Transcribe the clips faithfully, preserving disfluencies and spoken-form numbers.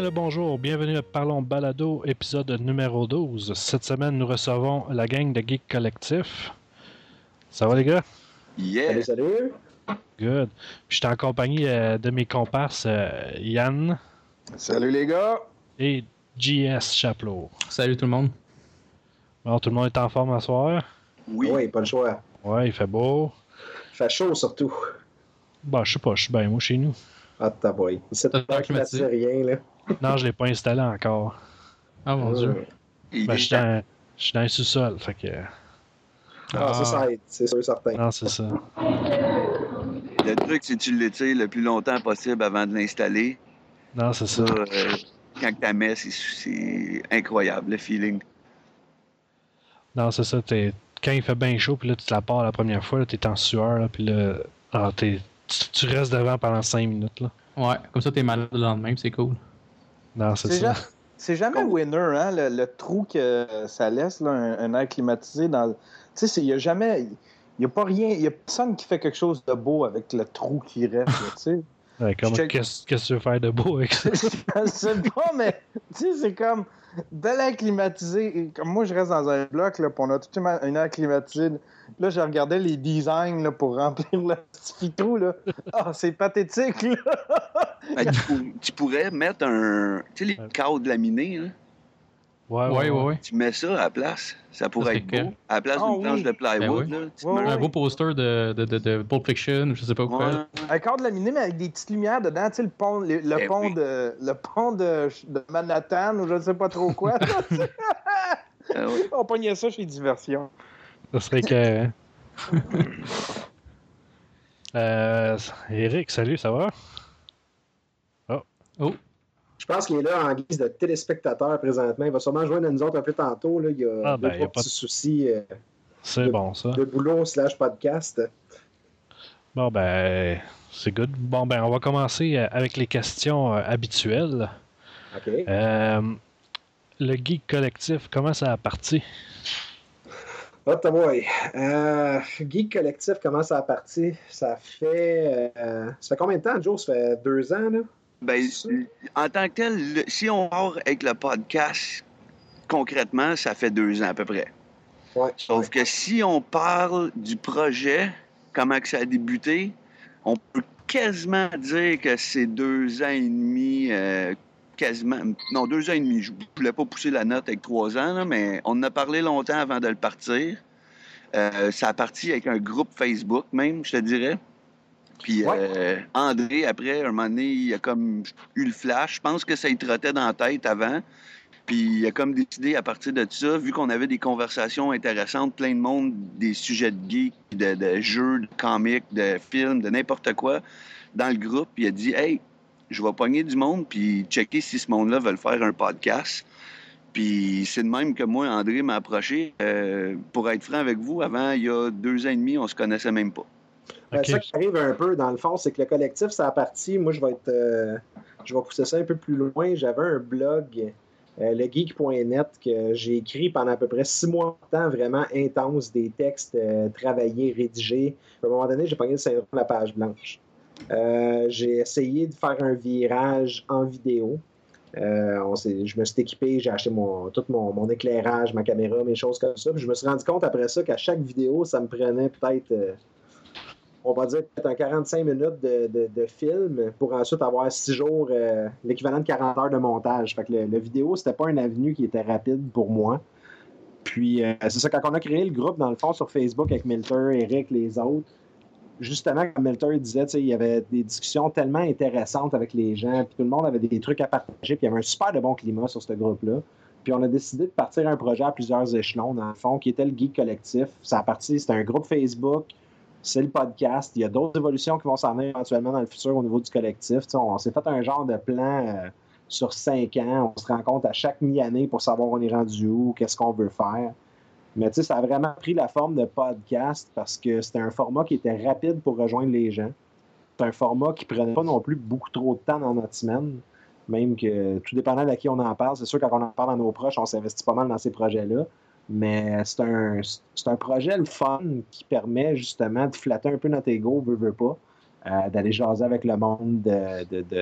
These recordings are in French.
le bonjour, bienvenue à Parlons Balado, épisode numéro douze. Cette semaine, nous recevons la gang de Geek Collectif. Ça va les gars? Yeah! Salut, salut! Good. Je suis en compagnie euh, de mes comparses euh, Yann. Salut les gars! Et J S Chapelot. Salut tout le monde. Bon, tout le monde est en forme à soir? Oui. Oui, pas le choix. Ouais, il fait beau. Il fait chaud surtout. Bah, je sais pas, je suis bien moi chez nous. Ah, ta boy. Ici, T'as pas climatisé rien, là. Non, je l'ai pas installé encore. Ah mon Hum. dieu. Il Ben, est je suis dans, je suis dans le sous-sol, fait que... Ah, Ah. ça, ça aide, c'est sûr, certain. Non, c'est ça. Le truc, c'est que tu l'étires le plus longtemps possible avant de l'installer. Non, c'est ça. Ça, euh, quand tu mets, c'est, c'est incroyable, le feeling. Non, c'est ça. T'es... Quand il fait bien chaud, puis là, tu te la pars la première fois, là, t'es en sueur, là, puis là, ah, t'es... Tu, tu restes devant pendant cinq minutes, là. Ouais, comme ça t'es malade le lendemain, c'est cool. Non, c'est, C'est, ça. ja- c'est jamais Comme- winner, hein, le, le trou que ça laisse, là, un, un air climatisé dans. Tu sais, il y a jamais. Il n'y a pas rien. Il y a personne qui fait quelque chose de beau avec le trou qui reste, là, tu sais. Ouais, comme, Je check- qu'est-ce, qu'est-ce que tu veux faire de beau avec ça? Je sais pas, mais tu sais, c'est comme de l'air climatisé. Et comme moi, je reste dans un bloc, là, puis on a tout un air climatisé. Là, je regardais les designs là, pour remplir le petit trou, là. Ah, c'est pathétique, là. Ben, tu, pour- tu pourrais mettre un. Tu sais, les Ouais. cadres laminés, là, Ouais, Ouais, ouais, ouais. tu mets ça à la place. Ça pourrait Ça être serait beau. À la place Ah d'une oui. planche de plywood, Ben là, tu Ouais, mets Un un. beau poster de, de, de, de Pulp Fiction, je sais pas quoi. Ouais. Un cadre laminé, mais avec des petites lumières dedans, tu sais, le pont, le, le Ben pont, oui. de, le pont de, de Manhattan, ou je ne sais pas trop quoi. Ah ouais. On pognait ça chez Diversion. Ça serait que... euh, Eric, salut, ça va? Oh, Je pense qu'il est là en guise de téléspectateur présentement. Il va sûrement joindre à nous autres un peu tantôt. Là. Il y a Ah, deux, ben, trois y a pas petits soucis euh, C'est de- bon, ça. de boulot slash podcast. Bon, ben, c'est good. Bon, ben, on va commencer euh, avec les questions euh, habituelles. OK. Euh, le Geek Collectif, comment ça a parti? Oh, ta boy. Euh, Geek Collectif, comment ça a parti? Ça fait... euh, ça fait combien de temps, Joe? Ça fait deux ans, là? Ben, C'est ça? en tant que tel, le- si on part avec le podcast, concrètement, ça fait deux ans à peu près. Ouais. Sauf que si on parle du projet, comment que ça a débuté, on peut quasiment dire que c'est deux ans et demi, euh, quasiment, non, deux ans et demi. Je ne voulais pas pousser la note avec trois ans, là, mais on en a parlé longtemps avant de le partir. Euh, ça a parti avec un groupe Facebook même, je te dirais. Puis Ouais. euh, André, après, un moment donné, il a comme eu le flash. Je pense que ça lui trottait dans la tête avant. Puis il a comme décidé à partir de ça, vu qu'on avait des conversations intéressantes, plein de monde, des sujets de geek, de, de jeux, de comics, de films, de n'importe quoi, dans le groupe, il a dit « Hey, je vais pogner du monde, puis checker si ce monde-là veut faire un podcast. » Puis c'est de même que moi, André m'a approché. Euh, pour être franc avec vous, avant, il y a deux ans et demi, on se connaissait même pas. Ben, Ok. Ça qui arrive un peu, dans le fond, c'est que le collectif, ça a parti. Moi, je vais être, euh, je vais pousser ça un peu plus loin. J'avais un blog, euh, legeek point net, que j'ai écrit pendant à peu près six mois de temps, vraiment intense, des textes euh, travaillés, rédigés. À un moment donné, j'ai pogné le syndrome de la page blanche. Euh, j'ai essayé de faire un virage en vidéo. Euh, on s'est- je me suis équipé, j'ai acheté mon, tout mon, mon éclairage, ma caméra, mes choses comme ça. Puis je me suis rendu compte après ça qu'à chaque vidéo, ça me prenait peut-être... euh, on va dire peut-être un quarante-cinq minutes de, de, de film pour ensuite avoir six jours, euh, l'équivalent de quarante heures de montage. Fait que le, le vidéo, c'était pas une avenue qui était rapide pour moi. Puis, euh, c'est ça, quand on a créé le groupe, dans le fond, sur Facebook avec Milter, Eric, les autres, justement, comme Milter disait, tu sais, il y avait des discussions tellement intéressantes avec les gens, puis tout le monde avait des trucs à partager, puis il y avait un super de bon climat sur ce groupe-là. Puis on a décidé de partir un projet à plusieurs échelons, dans le fond, qui était le Geek Collectif. Ça a parti, c'était un groupe Facebook, c'est le podcast. Il y a d'autres évolutions qui vont s'en venir éventuellement dans le futur au niveau du collectif. Tu sais, on s'est fait un genre de plan euh, sur cinq ans. On se rencontre à chaque mi-année pour savoir où on est rendu où, qu'est-ce qu'on veut faire. Mais tu sais, ça a vraiment pris la forme de podcast parce que c'était un format qui était rapide pour rejoindre les gens. C'est un format qui prenait pas non plus beaucoup trop de temps dans notre semaine. Même que, tout dépendant de qui on en parle, c'est sûr, quand on en parle à nos proches, on s'investit pas mal dans ces projets-là. Mais c'est un, c'est un projet le fun qui permet justement de flatter un peu notre ego, veut, veut pas, euh, d'aller jaser avec le monde, de, de, de,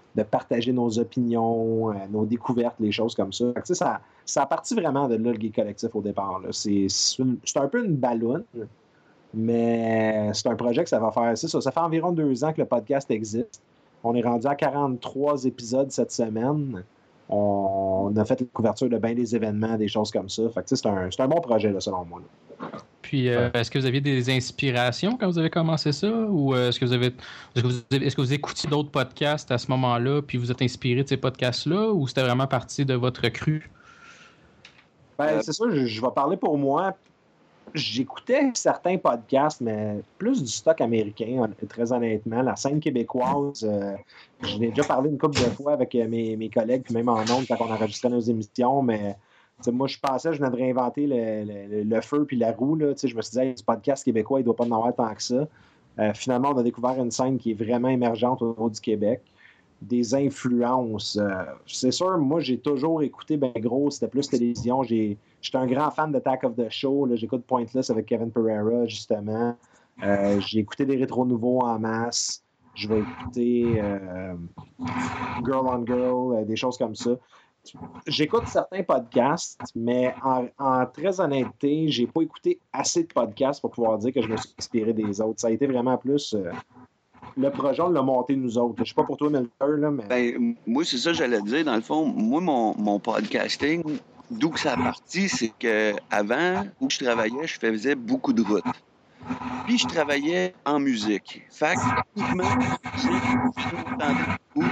de partager nos opinions, euh, nos découvertes, les choses comme ça. Fait que, ça, ça a parti vraiment de là, le Geek Collectif, au départ. Là. C'est, c'est, une, c'est un peu une balloune, mais c'est un projet que ça va faire. C'est ça, ça fait environ deux ans que le podcast existe. On est rendu à quarante-trois épisodes cette semaine. On a fait la couverture de bien des événements, des choses comme ça. Fait que, c'est, un, c'est un bon projet, là, selon moi. Là. Puis, euh, est-ce que vous aviez des inspirations quand vous avez commencé ça? Ou euh, est-ce que vous avez est-ce que vous, avez, est-ce que vous écoutiez d'autres podcasts à ce moment-là, puis vous êtes inspiré de ces podcasts-là, ou c'était vraiment parti de votre cru? Ben, c'est ça, je, je vais parler pour moi. J'écoutais certains podcasts, mais plus du stock américain, très honnêtement. La scène québécoise, euh, j'en ai déjà parlé une couple de fois avec mes, mes collègues, puis même en ondes quand on enregistrait nos émissions, mais moi, je pensais que je venais de réinventer le, le, le feu puis la roue. Là, je me suis dit, hey, ce podcast québécois, il ne doit pas en avoir tant que ça. Euh, finalement, on a découvert une scène qui est vraiment émergente au niveau du Québec. Des influences. Euh, c'est sûr, moi, j'ai toujours écouté, ben gros, c'était plus télévision. J'ai, j'étais un grand fan de Attack of the Show. Là, j'écoute Pointless avec Kevin Pereira, justement. Euh, j'ai écouté des rétros nouveaux en masse. Je vais écouter euh, Girl on Girl, euh, des choses comme ça. J'écoute certains podcasts, mais en, en très honnêteté, j'ai pas écouté assez de podcasts pour pouvoir dire que je me suis inspiré des autres. Ça a été vraiment plus... Euh, le projet, on l'a monté nous autres. Je sais pas pour toi, Milter, là, mais... Ben, moi, c'est ça que j'allais dire. Dans le fond, moi, mon, mon podcasting, d'où que ça a parti, c'est qu'avant, où je travaillais, je faisais beaucoup de routes. Puis, je travaillais en musique. Fait que, techniquement, je m'entendais beaucoup.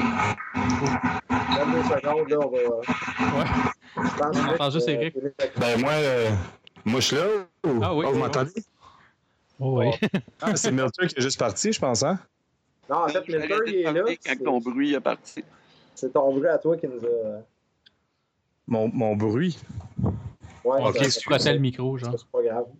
deux secondes, là, on va... Ouais. Je pense On entend que, juste euh, Eric. Ben, moi, euh, moi je suis là. Ou... Ah oui. Oh, vous m'entendez? Oh, oui. Ah, c'est Milton qui est juste parti, je pense, hein? Non, en fait, Milter, il est là. Quand C'est, ton bruit est parti. c'est ton bruit à toi qui nous a... Mon, mon bruit. Ouais, Ok, ça- tu frottais le micro, genre. C'est pas grave.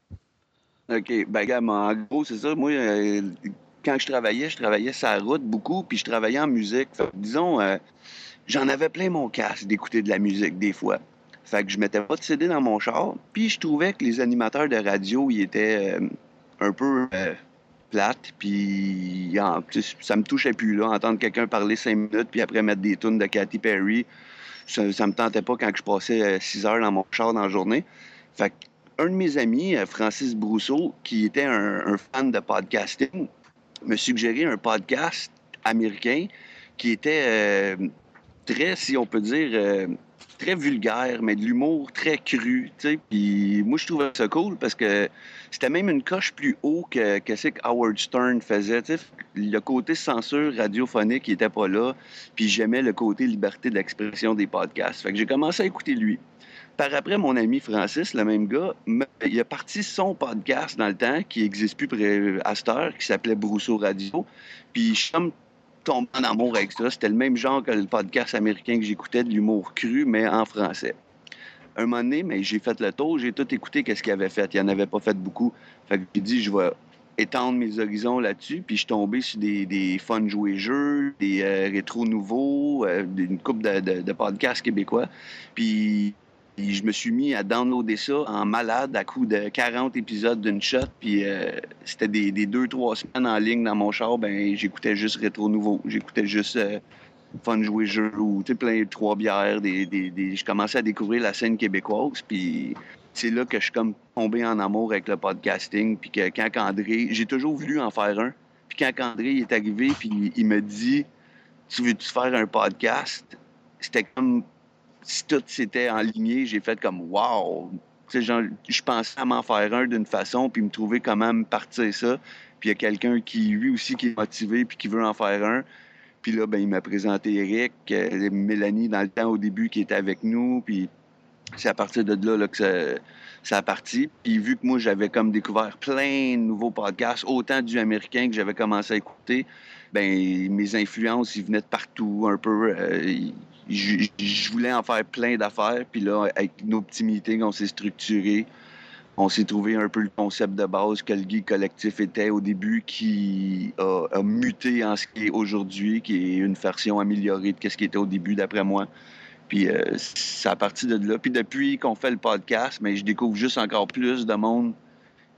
OK. Ben, gars, en gros, c'est ça. Moi, euh, quand je travaillais, je travaillais sur la route beaucoup, puis je travaillais en musique. Fait que, disons, euh, j'en avais plein mon casque d'écouter de la musique des fois. Fait que je mettais pas de C D dans mon char. Puis je trouvais que les animateurs de radio, ils étaient euh, un peu euh, plates. Puis en plus, ça me touchait plus, là, entendre quelqu'un parler cinq minutes, puis après mettre des tunes de Katy Perry. Ça, ça me tentait pas quand je passais euh, six heures dans mon char dans la journée. Fait que un de mes amis, euh, Francis Brousseau, qui était un, un fan de podcasting, me suggérait un podcast américain qui était euh, très, si on peut dire, euh, très vulgaire, mais de l'humour très cru, tu sais. Puis moi, je trouvais ça cool parce que c'était même une coche plus haut que, que ce que Howard Stern faisait, tu sais. Le côté censure radiophonique, il était pas là. Puis j'aimais le côté liberté d'expression des podcasts. Fait que j'ai commencé à écouter lui. Par après, mon ami Francis, le même gars, il a parti son podcast dans le temps, qui n'existe plus près à cette heure, qui s'appelait Brousseau Radio. Puis je suis comme tombé en amour avec ça. C'était le même genre que le podcast américain que j'écoutais, de l'humour cru, mais en français. Un moment donné, mais j'ai fait le tour, j'ai tout écouté qu'est-ce qu'il avait fait. Il n'en avait pas fait beaucoup. Fait que j'ai dit, je vais étendre mes horizons là-dessus, puis je suis tombé sur des, des fun jouets jeux, des euh, rétros nouveaux, euh, une couple de, de, de podcasts québécois. Puis... Puis je me suis mis à downloader ça en malade à coup de quarante épisodes d'une shot. Puis euh, c'était des, des deux, trois semaines en ligne dans mon char. Ben j'écoutais juste Rétro Nouveau. J'écoutais juste euh, Fun Jouer Jeux ou plein de trois bières. Des, des, des... Je commençais à découvrir la scène québécoise. Puis c'est là que je suis comme tombé en amour avec le podcasting. Puis que quand André... J'ai toujours voulu en faire un. Puis quand André est arrivé, puis il me dit « Tu veux-tu faire un podcast? » C'était comme... Si tout s'était enligné, j'ai fait comme « Wow! » Tu sais, genre, je pensais à m'en faire un d'une façon, puis me trouver comment me partir ça. Puis il y a quelqu'un qui, lui aussi, qui est motivé, puis qui veut en faire un. Puis là, ben, il m'a présenté Eric, euh, Mélanie, dans le temps, au début, qui était avec nous. Puis c'est à partir de là, là que ça, ça a parti. Puis vu que moi, j'avais comme découvert plein de nouveaux podcasts, autant du américain que j'avais commencé à écouter, ben mes influences, ils venaient de partout, un peu... Euh, Je, je voulais en faire plein d'affaires, puis là, avec nos petits meetings, on s'est structuré. On s'est trouvé un peu le concept de base que le Geek Collectif était au début, qui a, a muté en ce qui est aujourd'hui, qui est une version améliorée de ce qui était au début, d'après moi. Puis euh, c'est à partir de là. Puis depuis qu'on fait le podcast, mais je découvre juste encore plus de monde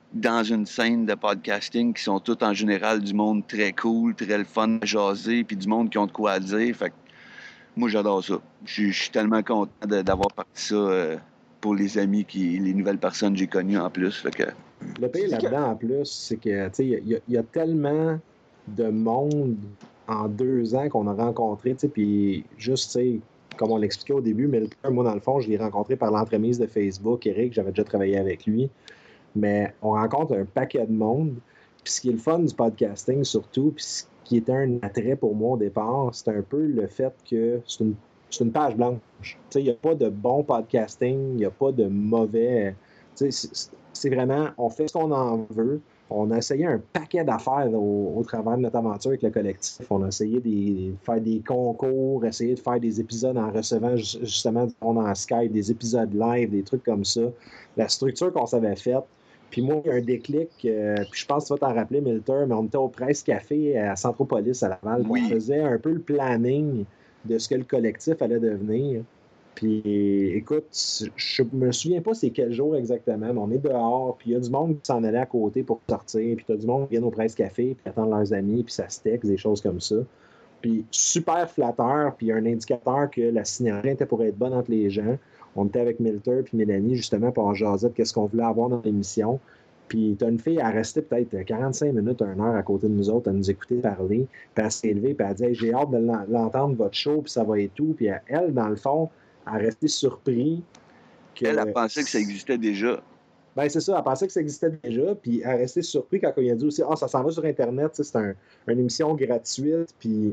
dans une scène de podcasting qui sont tous en général du monde très cool, très le fun à jaser, puis du monde qui ont de quoi à dire. Fait que moi, j'adore ça. Je suis tellement content de, d'avoir parti ça euh, pour les amis, qui, les nouvelles personnes que j'ai connues en plus. Fait que... Le pire là-dedans, en plus, c'est que il y, y a tellement de monde en deux ans qu'on a rencontré, puis juste, tu sais, comme on l'expliquait au début, Milter, moi, dans le fond, je l'ai rencontré par l'entremise de Facebook. Eric, j'avais déjà travaillé avec lui. Mais on rencontre un paquet de monde. Puis ce qui est le fun du podcasting, surtout, puis ce qui était un attrait pour moi au départ, c'est un peu le fait que c'est une, c'est une page blanche. Tu sais, il n'y a pas de bon podcasting, il n'y a pas de mauvais. Tu sais, c'est, c'est vraiment, on fait ce qu'on en veut. On a essayé un paquet d'affaires au, au travers de notre aventure avec le collectif. On a essayé de faire des concours, essayer de faire des épisodes en recevant justement du monde en Skype, des épisodes live, des trucs comme ça. La structure qu'on s'avait faite. Puis moi, il y a un déclic, euh, puis je pense que tu vas t'en rappeler, Milter, mais on était au Presse Café à Centropolis à Laval. Oui. On faisait un peu le planning de ce que le collectif allait devenir. Puis, écoute, je me souviens pas c'est quel jour exactement, mais on est dehors, puis il y a du monde qui s'en allait à côté pour sortir, puis tu as du monde qui vient au Presse Café, puis attendent leurs amis, puis ça se texte, des choses comme ça. Puis super flatteur, puis un indicateur que la synergie était pour être bonne entre les gens. On était avec Milter puis Mélanie, justement, pour en jaser de qu'est-ce qu'on voulait avoir dans l'émission. Puis t'as une fille à rester peut-être quarante-cinq minutes, une heure à côté de nous autres, à nous écouter parler, puis elle s'est levée, puis elle dit hey, « j'ai hâte de l'entendre, votre show, puis ça va et tout. » Puis elle, dans le fond, a resté surpris. Que... Elle a pensé que ça existait déjà. Ben c'est ça, elle pensait que ça existait déjà, puis elle a resté surpris quand il a dit aussi « Ah, oh, ça s'en va sur Internet, c'est un, une émission gratuite. » Puis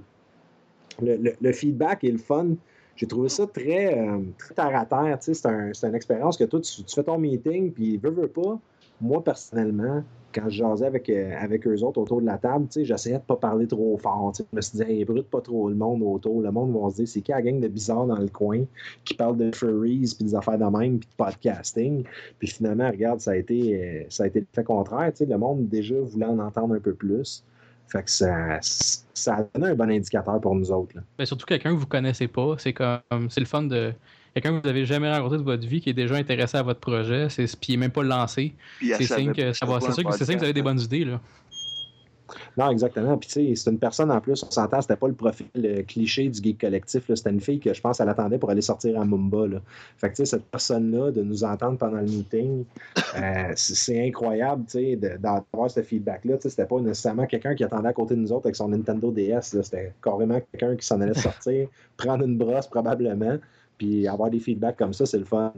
le, le, le feedback et le fun, j'ai trouvé ça très, euh, très terre-à-terre. C'est, un, c'est une expérience que toi, tu, tu fais ton meeting, puis veux, veux pas. Moi, personnellement, quand je jasais avec, euh, avec eux autres autour de la table, j'essayais de pas parler trop fort. T'sais. Je me suis dit, hey, brûle pas trop le monde autour. Le monde va se dire, c'est qui la gang de bizarres dans le coin qui parle de furries, puis des affaires de même, puis de podcasting. Puis finalement, regarde, ça a été, euh, ça a été le fait contraire. T'sais. Le monde déjà voulait en entendre un peu plus. Fait que ça, ça a donné un bon indicateur pour nous autres. Là. Ben surtout quelqu'un que vous connaissez pas, c'est comme c'est le fun de quelqu'un que vous avez jamais rencontré de votre vie qui est déjà intéressé à votre projet, c'est puis il est même pas lancé. C'est signe que ça va. C'est sûr que c'est signe que vous avez des bonnes idées là. Non, exactement. Puis, tu sais, c'est une personne en plus, on s'entend, c'était pas le profil le cliché du geek collectif. Là. C'était une fille que je pense qu'elle attendait pour aller sortir à Mumba. Là. Fait que, tu sais, cette personne-là, de nous entendre pendant le meeting, euh, c'est, c'est incroyable, tu sais, de, d'avoir ce feedback-là. Tu sais, c'était pas nécessairement quelqu'un qui attendait à côté de nous autres avec son Nintendo D S. Là. C'était carrément quelqu'un qui s'en allait sortir, prendre une brosse probablement, puis avoir des feedbacks comme ça, c'est le fun.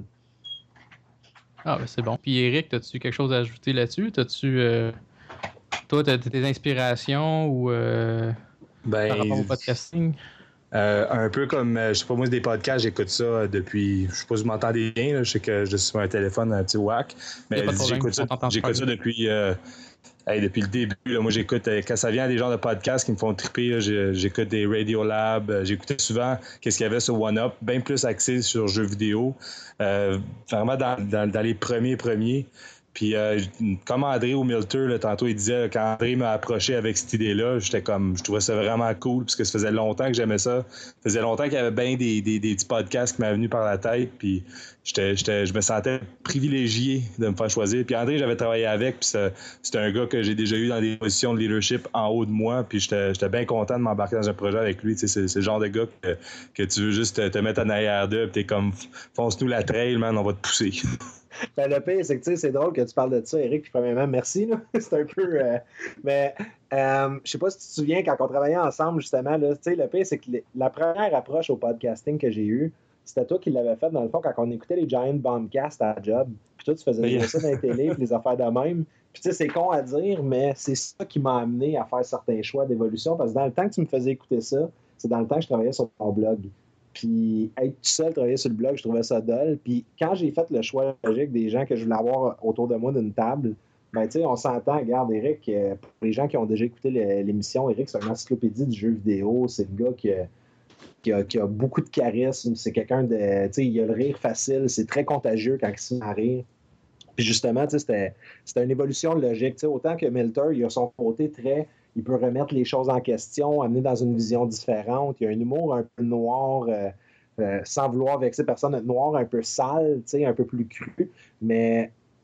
Ah, ben c'est bon. Puis, Eric, as-tu quelque chose à ajouter là-dessus? As-tu. Euh... Toi, tu as tes inspirations ou euh, ben, par rapport au podcasting? Euh, un peu comme, je sais pas, moi, des podcasts, j'écoute ça depuis, je sais pas si vous m'entendez bien, là, je sais que je suis sur un téléphone un petit whack, mais j'écoute ça, j'écoute ça depuis, euh, hey, depuis le début. Là, moi, j'écoute, quand ça vient à des genres de podcasts qui me font triper, là, j'écoute des Radiolab, j'écoutais souvent qu'est-ce qu'il y avait sur OneUp, bien plus axé sur jeux vidéo, euh, vraiment dans, dans, dans les premiers premiers. Puis, euh, comme André ou Milter, là, tantôt, il disait, quand André m'a approché avec cette idée-là, j'étais comme, je trouvais ça vraiment cool, parce que ça faisait longtemps que j'aimais ça. Ça faisait longtemps qu'il y avait bien des, des, des petits podcasts qui m'avaient venu par la tête, puis j'étais, j'étais, je me sentais privilégié de me faire choisir. Puis André, j'avais travaillé avec, puis c'est, c'était un gars que j'ai déjà eu dans des positions de leadership en haut de moi, puis j'étais, j'étais bien content de m'embarquer dans un projet avec lui. Tu sais, c'est, c'est le genre de gars que, que tu veux juste te, te mettre en arrière d'eux, puis t'es comme, fonce-nous la trail, man, on va te pousser. Ben, le pire, c'est que c'est drôle que tu parles de ça, Eric, puis premièrement, merci. Là. C'est un peu. Euh, mais euh, je sais pas si tu te souviens, quand on travaillait ensemble, justement, là, le pire, c'est que les, la première approche au podcasting que j'ai eue, c'était toi qui l'avais fait, dans le fond, quand on écoutait les Giant Bombcast à la job. Puis toi, tu faisais oui. ça dans les télé, puis les affaires de même. Puis tu sais, c'est con à dire, mais c'est ça qui m'a amené à faire certains choix d'évolution, parce que dans le temps que tu me faisais écouter ça, c'est dans le temps que je travaillais sur mon blog. Puis être tout seul, travailler sur le blog, je trouvais ça dole. Puis quand j'ai fait le choix logique des gens que je voulais avoir autour de moi d'une table, ben tu sais, on s'entend, regarde, Eric, pour les gens qui ont déjà écouté l'émission, Eric, c'est une encyclopédie du jeu vidéo. C'est le gars qui a, qui a, qui a beaucoup de charisme. C'est quelqu'un de, tu sais, il a le rire facile. C'est très contagieux quand il se met à rire. Puis justement, tu sais, c'était, c'était une évolution logique. Tu sais, autant que Milter, il a son côté très... Il peut remettre les choses en question, amener dans une vision différente. Il y a un humour un peu noir, euh, euh, sans vouloir vexer personne, noir un peu sale, un peu plus cru. Mais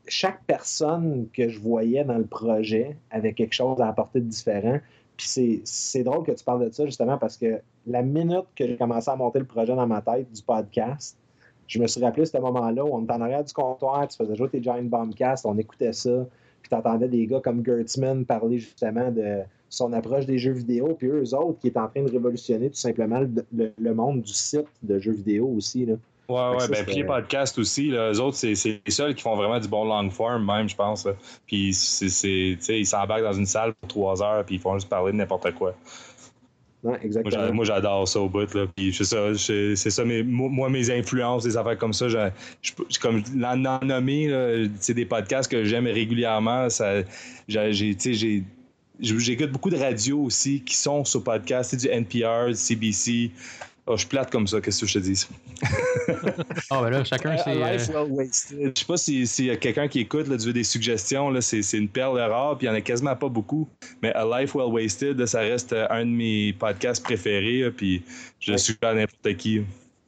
chaque personne que je voyais dans le projet avait quelque chose à apporter de différent. Puis c'est, c'est drôle que tu parles de ça, justement, parce que la minute que j'ai commencé à monter le projet dans ma tête du podcast, je me suis rappelé ce moment-là où on était en arrière du comptoir, tu faisais jouer tes Giant Bombcast, on écoutait ça, puis tu entendais des gars comme Gertzman parler justement de son approche des jeux vidéo, puis eux autres qui étaient en train de révolutionner tout simplement le, le, le monde du site de jeux vidéo aussi, là. Ouais, ouais, ben puis les podcasts aussi, là, eux autres, c'est, c'est les seuls qui font vraiment du bon long form, même, je pense. Là. Puis, c'est, c'est, tu sais, ils s'embarquent dans une salle pour trois heures, puis ils font juste parler de n'importe quoi. Ouais, exactement. Moi, moi, j'adore ça au bout, là. Puis, c'est ça, je, c'est ça, mes, moi, mes influences, des affaires comme ça, je, je, comme l'en nommer, là, c'est des podcasts que j'aime régulièrement. Ça, j'ai, j'ai, tu sais, j'ai, j'écoute beaucoup de radios aussi qui sont sur podcast, c'est du N P R, du C B C. Oh, je suis plate comme ça, qu'est-ce que je te dis? Ah, ben là, chacun, c'est. A life well wasted. Je sais pas s'il si y a quelqu'un qui écoute, là, tu veux des suggestions, là, c'est, c'est une perle rare, puis il y en a quasiment pas beaucoup. Mais A Life Well Wasted, là, ça reste un de mes podcasts préférés, là, puis je le suis à n'importe qui.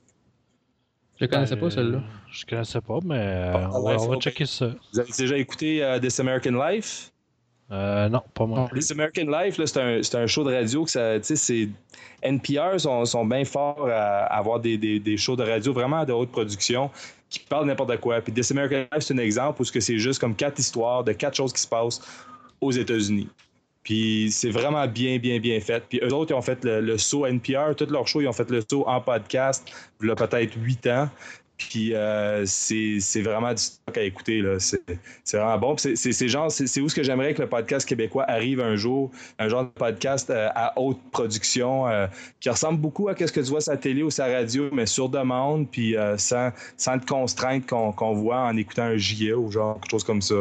Je ne connaissais pas, celle-là. Je ne connaissais pas, mais euh, on va, on va checker ça. Vous avez déjà écouté uh, This American Life? Euh, non, pas moi. This American Life, là, c'est, un, c'est un show de radio que ça, tu sais, c'est N P R sont, sont bien forts à avoir des, des, des shows de radio vraiment de haute production qui parlent de n'importe quoi. Puis This American Life, c'est un exemple où c'est juste comme quatre histoires de quatre choses qui se passent aux États-Unis. Puis c'est vraiment bien, bien, bien fait. Puis eux autres, ils ont fait le, le saut N P R, tous leurs shows, ils ont fait le saut en podcast, il y a peut-être huit ans. Puis euh, c'est, c'est vraiment du stock à écouter, là. C'est, c'est vraiment bon. Puis c'est, c'est, c'est, genre, c'est, c'est où ce que j'aimerais que le podcast québécois arrive un jour, un genre de podcast euh, à haute production euh, qui ressemble beaucoup à ce que tu vois sur la télé ou sur la radio, mais sur demande, puis euh, sans, sans de contraintes qu'on, qu'on voit en écoutant un J A ou genre quelque chose comme ça.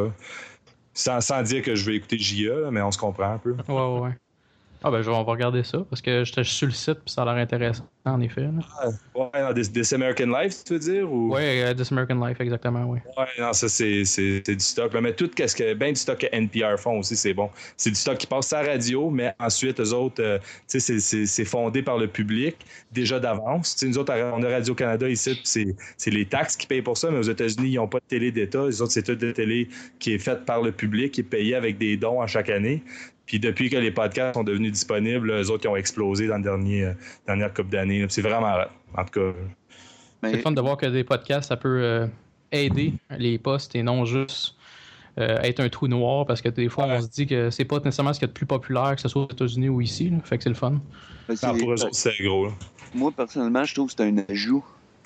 Sans, sans dire que je vais écouter J A, là, mais on se comprend un peu. Ouais, ouais, ouais. Ah ben, je vais, on va regarder ça, parce que j'étais sur le site, puis ça a l'air intéressant, en effet. Là. Ah, ouais, non, This, This American Life, tu veux dire? Ou... Oui, uh, This American Life, exactement, oui. Ouais, non, ça, c'est, c'est, c'est du stock. Là. Mais tout ce que, ben du stock que N P R font aussi, c'est bon. C'est du stock qui passe à la radio, mais ensuite, eux autres, euh, tu sais, c'est, c'est, c'est fondé par le public, déjà d'avance. Tu sais, nous autres, on a Radio-Canada ici, c'est, c'est les taxes qui payent pour ça, mais aux États-Unis, ils n'ont pas de télé d'État. Les autres, c'est toute de télé qui est faite par le public, qui est payée avec des dons à chaque année. Puis depuis que les podcasts sont devenus disponibles, eux autres, ils ont explosé dans la dernière, dernière couple d'années. C'est vraiment, en tout cas... Mais... C'est le fun de voir que des podcasts, ça peut euh, aider les postes et non juste euh, être un trou noir, parce que des fois, ouais. on se dit que c'est pas nécessairement ce qu'il y a de plus populaire, que ce soit aux États-Unis ou ici. Là. Fait que c'est le fun. C'est... Non, pour eux autres, c'est gros. Là. Moi, personnellement, je trouve que c'est un ajout.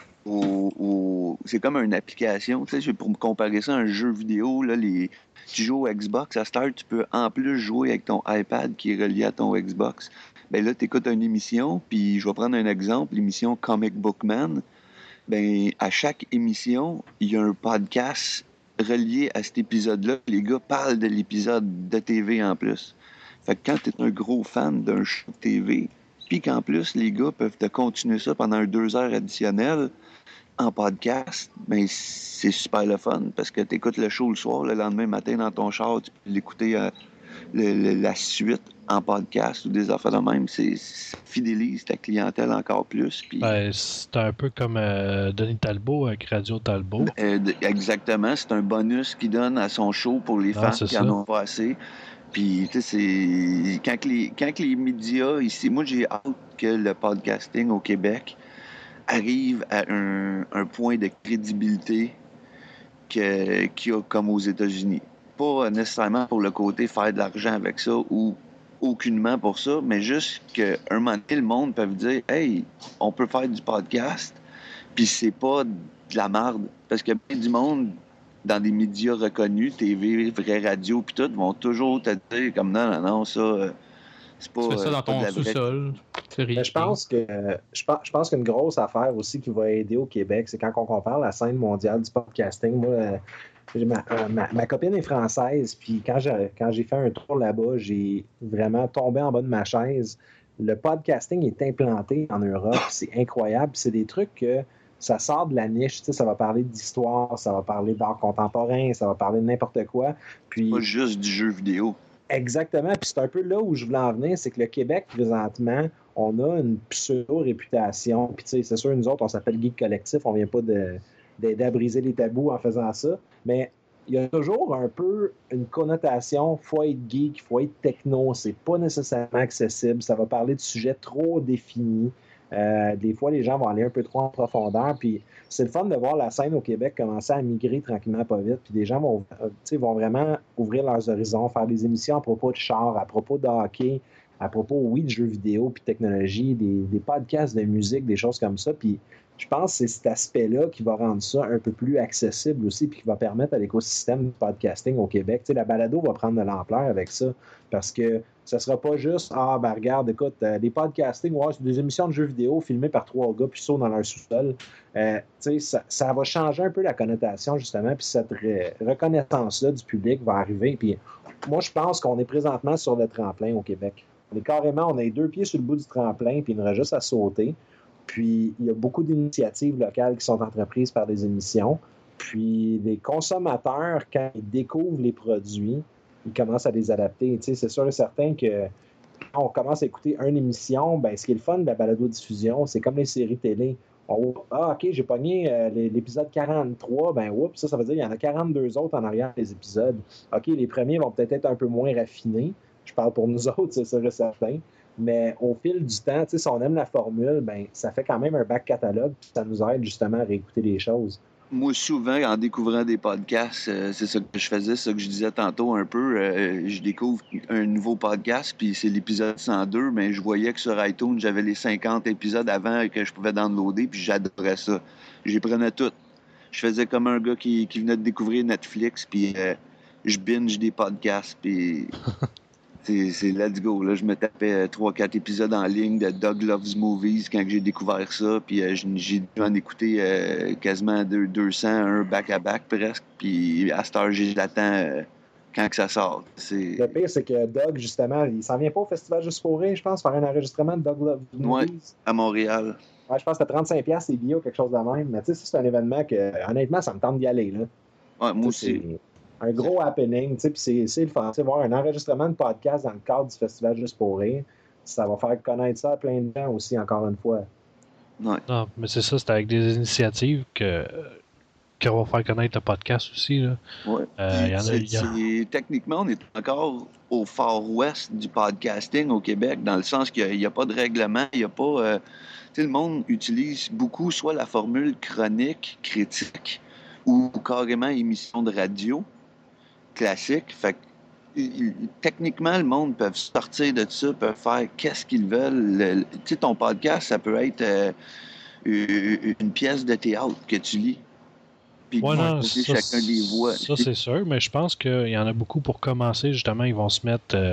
Au, au... C'est comme une application. Tu sais, pour me comparer ça à un jeu vidéo, là, les... tu joues au Xbox, à Start, tu peux en plus jouer avec ton iPad qui est relié à ton Xbox. Ben là, tu écoutes une émission, puis je vais prendre un exemple, l'émission Comic Book Man. Ben, à chaque émission, il y a un podcast relié à cet épisode-là. Les gars parlent de l'épisode de T V en plus. Fait que quand tu es un gros fan d'un show de T V, puis qu'en plus, les gars peuvent te continuer ça pendant deux heures additionnelles, en podcast, ben c'est super le fun parce que tu écoutes le show le soir, le lendemain matin dans ton char, tu peux l'écouter euh, le, le, la suite en podcast ou des affaires de même. C'est, ça fidélise ta clientèle encore plus. Puis... Ben, c'est un peu comme euh, Denis Talbot avec Radio Talbot. Euh, exactement, c'est un bonus qu'il donne à son show pour les fans qui ça. en ont pas assez. Puis, tu sais, c'est... Quand les, quand les médias ici... Moi, j'ai hâte que le podcasting au Québec arrive à un, un point de crédibilité que, qu'il y a comme aux États-Unis. Pas nécessairement pour le côté faire de l'argent avec ça ou aucunement pour ça, mais juste qu'un moment donné, le monde peut dire « Hey, on peut faire du podcast, puis c'est pas de la marde. » Parce que bien du monde, dans des médias reconnus, T V, vraie radio, puis tout, vont toujours te dire comme « Non, non, non, ça... » C'est pas, tu fais ça dans ton sous-sol. Mais je pense que je pense, je pense qu'une grosse affaire aussi qui va aider au Québec, c'est quand on compare la scène mondiale du podcasting. Moi, ma, ma, ma copine est française, puis quand j'ai, quand j'ai fait un tour là-bas, j'ai vraiment tombé en bas de ma chaise. Le podcasting est implanté en Europe, c'est incroyable. C'est des trucs que ça sort de la niche, tu sais, ça va parler d'histoire, ça va parler d'art contemporain, ça va parler de n'importe quoi. Puis... Pas juste du jeu vidéo. Exactement, puis c'est un peu là où je voulais en venir, c'est que le Québec, présentement, on a une pseudo-réputation, puis tu sais, c'est sûr, nous autres, on s'appelle Geek Collectif, on vient pas de, d'aider à briser les tabous en faisant ça, mais il y a toujours un peu une connotation, il faut être geek, il faut être techno, c'est pas nécessairement accessible, ça va parler de sujets trop définis. Euh, des fois, les gens vont aller un peu trop en profondeur, puis c'est le fun de voir la scène au Québec commencer à migrer tranquillement pas vite, puis des gens vont, euh, vont vraiment ouvrir leurs horizons, faire des émissions à propos de char, à propos de hockey, à propos, oui, de jeux vidéo, puis de technologie, des, des podcasts de musique, des choses comme ça, puis je pense que c'est cet aspect-là qui va rendre ça un peu plus accessible aussi, puis qui va permettre à l'écosystème du podcasting au Québec. Tu sais, la balado va prendre de l'ampleur avec ça, parce que ce ne sera pas juste, ah, ben regarde, écoute, euh, des podcasting, ouais, c'est des émissions de jeux vidéo filmées par trois gars, puis ça dans leur sous-sol. Euh, tu sais, ça, ça va changer un peu la connotation, justement, puis cette re- reconnaissance-là du public va arriver. Puis moi, je pense qu'on est présentement sur le tremplin au Québec. On est carrément, on a les deux pieds sur le bout du tremplin, puis il nous reste juste à sauter. Puis, il y a beaucoup d'initiatives locales qui sont entreprises par des émissions. Puis, les consommateurs, quand ils découvrent les produits, ils commencent à les adapter. Tu sais, c'est sûr et certain que quand on commence à écouter une émission, ben, ce qui est le fun de la balado-diffusion, c'est comme les séries télé. On, ah, OK, j'ai pogné euh, l'épisode quarante-trois, ben, oups, ça, ça veut dire qu'il y en a quarante-deux autres en arrière des épisodes. OK, les premiers vont peut-être être un peu moins raffinés. Je parle pour nous autres, c'est sûr et certain. Mais au fil du temps, si on aime la formule, ben, ça fait quand même un back catalogue, ça nous aide justement à réécouter les choses. Moi, souvent, en découvrant des podcasts, euh, c'est ça que je faisais, c'est ça que je disais tantôt un peu. Euh, je découvre un nouveau podcast, puis c'est l'épisode cent deux, mais je voyais que sur iTunes, j'avais les cinquante épisodes avant que je pouvais downloader, puis j'adorais ça. J'y prenais tout. Je faisais comme un gars qui, qui venait de découvrir Netflix, puis euh, je binge des podcasts, puis... C'est, c'est let's go. Là, je me tapais trois quatre épisodes en ligne de Doug Loves Movies quand j'ai découvert ça. Puis euh, j'ai dû en écouter euh, quasiment deux cents, un back-à-back presque. Puis à cette heure, je l'attends euh, quand que ça sort. C'est... Le pire, c'est que Doug, justement, il s'en vient pas au Festival Juste pour rire, je pense, faire un enregistrement de Doug Loves Movies. Ouais, à Montréal. Ouais, je pense que c'était trente-cinq dollars les billets ou quelque chose de même. Mais tu sais, c'est un événement que, honnêtement, ça me tente d'y aller. Là. Ouais, moi t'sais, aussi. C'est un gros happening, tu sais, puis c'est, c'est le fun. Voir un enregistrement de podcast dans le cadre du Festival Juste pour rire, ça va faire connaître ça à plein de gens aussi, encore une fois. Ouais. Non, mais c'est ça, c'est avec des initiatives que qu'on va faire connaître le podcast aussi. Là. Ouais. Euh, y en a, c'est, y a... c'est, techniquement, on est encore au far ouest du podcasting au Québec, dans le sens qu'il n'y a, a pas de règlement, il n'y a pas... Euh, tu sais, le monde utilise beaucoup soit la formule chronique, critique, ou carrément émission de radio classique. Fait que, techniquement, le monde peut sortir de ça, peut faire qu'est-ce qu'ils veulent. Tu sais, ton podcast, ça peut être euh, une pièce de théâtre que tu lis. Puis ouais, non, ça, chacun des voix. Ça, c'est sûr, mais je pense qu'il y en a beaucoup pour commencer. Justement, ils vont se mettre euh,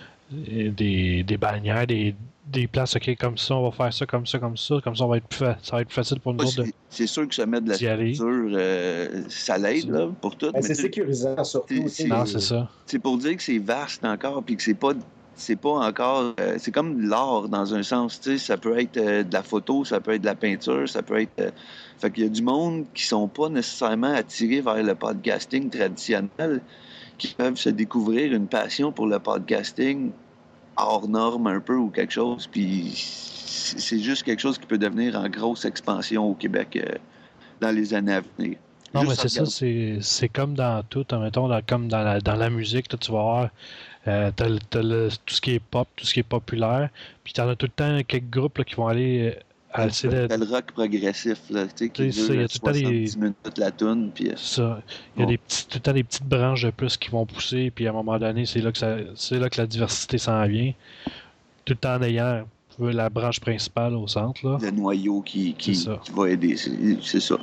des, des bannières, des, des places, OK, comme ça, on va faire ça, comme ça, comme ça. Comme ça, on va être plus, ça va être plus facile pour nous ouais, autres. C'est, c'est sûr que se mettre de la structure, euh, ça l'aide là, pour tout. Ben, mais c'est sécurisant, surtout. C'est, non, c'est ça. C'est pour dire que c'est vaste encore, puis que c'est pas... c'est pas encore... Euh, c'est comme de l'art, dans un sens, tu sais. Ça peut être euh, de la photo, ça peut être de la peinture, ça peut être... Euh, fait qu'il y a du monde qui sont pas nécessairement attirés vers le podcasting traditionnel, qui peuvent se découvrir une passion pour le podcasting hors norme un peu ou quelque chose, puis c'est juste quelque chose qui peut devenir en grosse expansion au Québec euh, dans les années à venir. Non, juste mais c'est ça, c'est, c'est comme dans tout, mettons, dans, comme dans la, dans la musique, là, tu vas voir... Euh, t'as, t'as le, tout ce qui est pop, tout ce qui est populaire, puis t'en as tout le temps quelques groupes là, qui vont aller à c'est le, le rock progressif là, tu sais, qui dure ça, y a tout soixante-dix des... minutes la toune, puis ça, il y a bon. des petits, tout le temps des petites branches de plus qui vont pousser, puis à un moment donné, c'est là que ça, c'est là que la diversité s'en vient, tout le temps en ayant la branche principale au centre là. Le noyau qui, qui, qui va aider, c'est, c'est ça.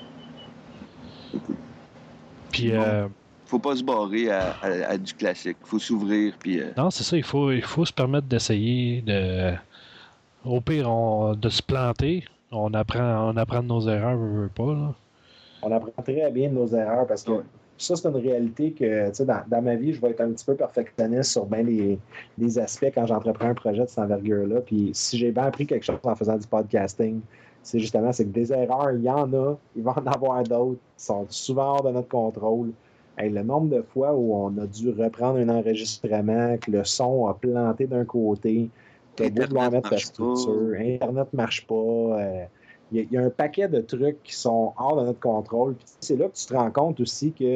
Puis bon. euh, faut pas se barrer à, à, à du classique. Il faut s'ouvrir. Puis, euh... non, c'est ça. Il faut, il faut se permettre d'essayer. De... Au pire, on, de se planter. On apprend, on apprend de nos erreurs, on veut pas. Là. On apprend très bien de nos erreurs parce que ouais. Ça, c'est une réalité que, tu sais, dans, dans ma vie, je vais être un petit peu perfectionniste sur bien les, les aspects quand j'entreprends un projet de cette envergure-là. Puis si j'ai bien appris quelque chose en faisant du podcasting, c'est justement c'est que des erreurs, il y en a, il va en avoir d'autres, qui sont souvent hors de notre contrôle. Hey, le nombre de fois où on a dû reprendre un enregistrement, que le son a planté d'un côté, que tu as beau vouloir mettre ta structure, pas. Internet ne marche pas. Euh, il y, y a un paquet de trucs qui sont hors de notre contrôle. Puis c'est là que tu te rends compte aussi que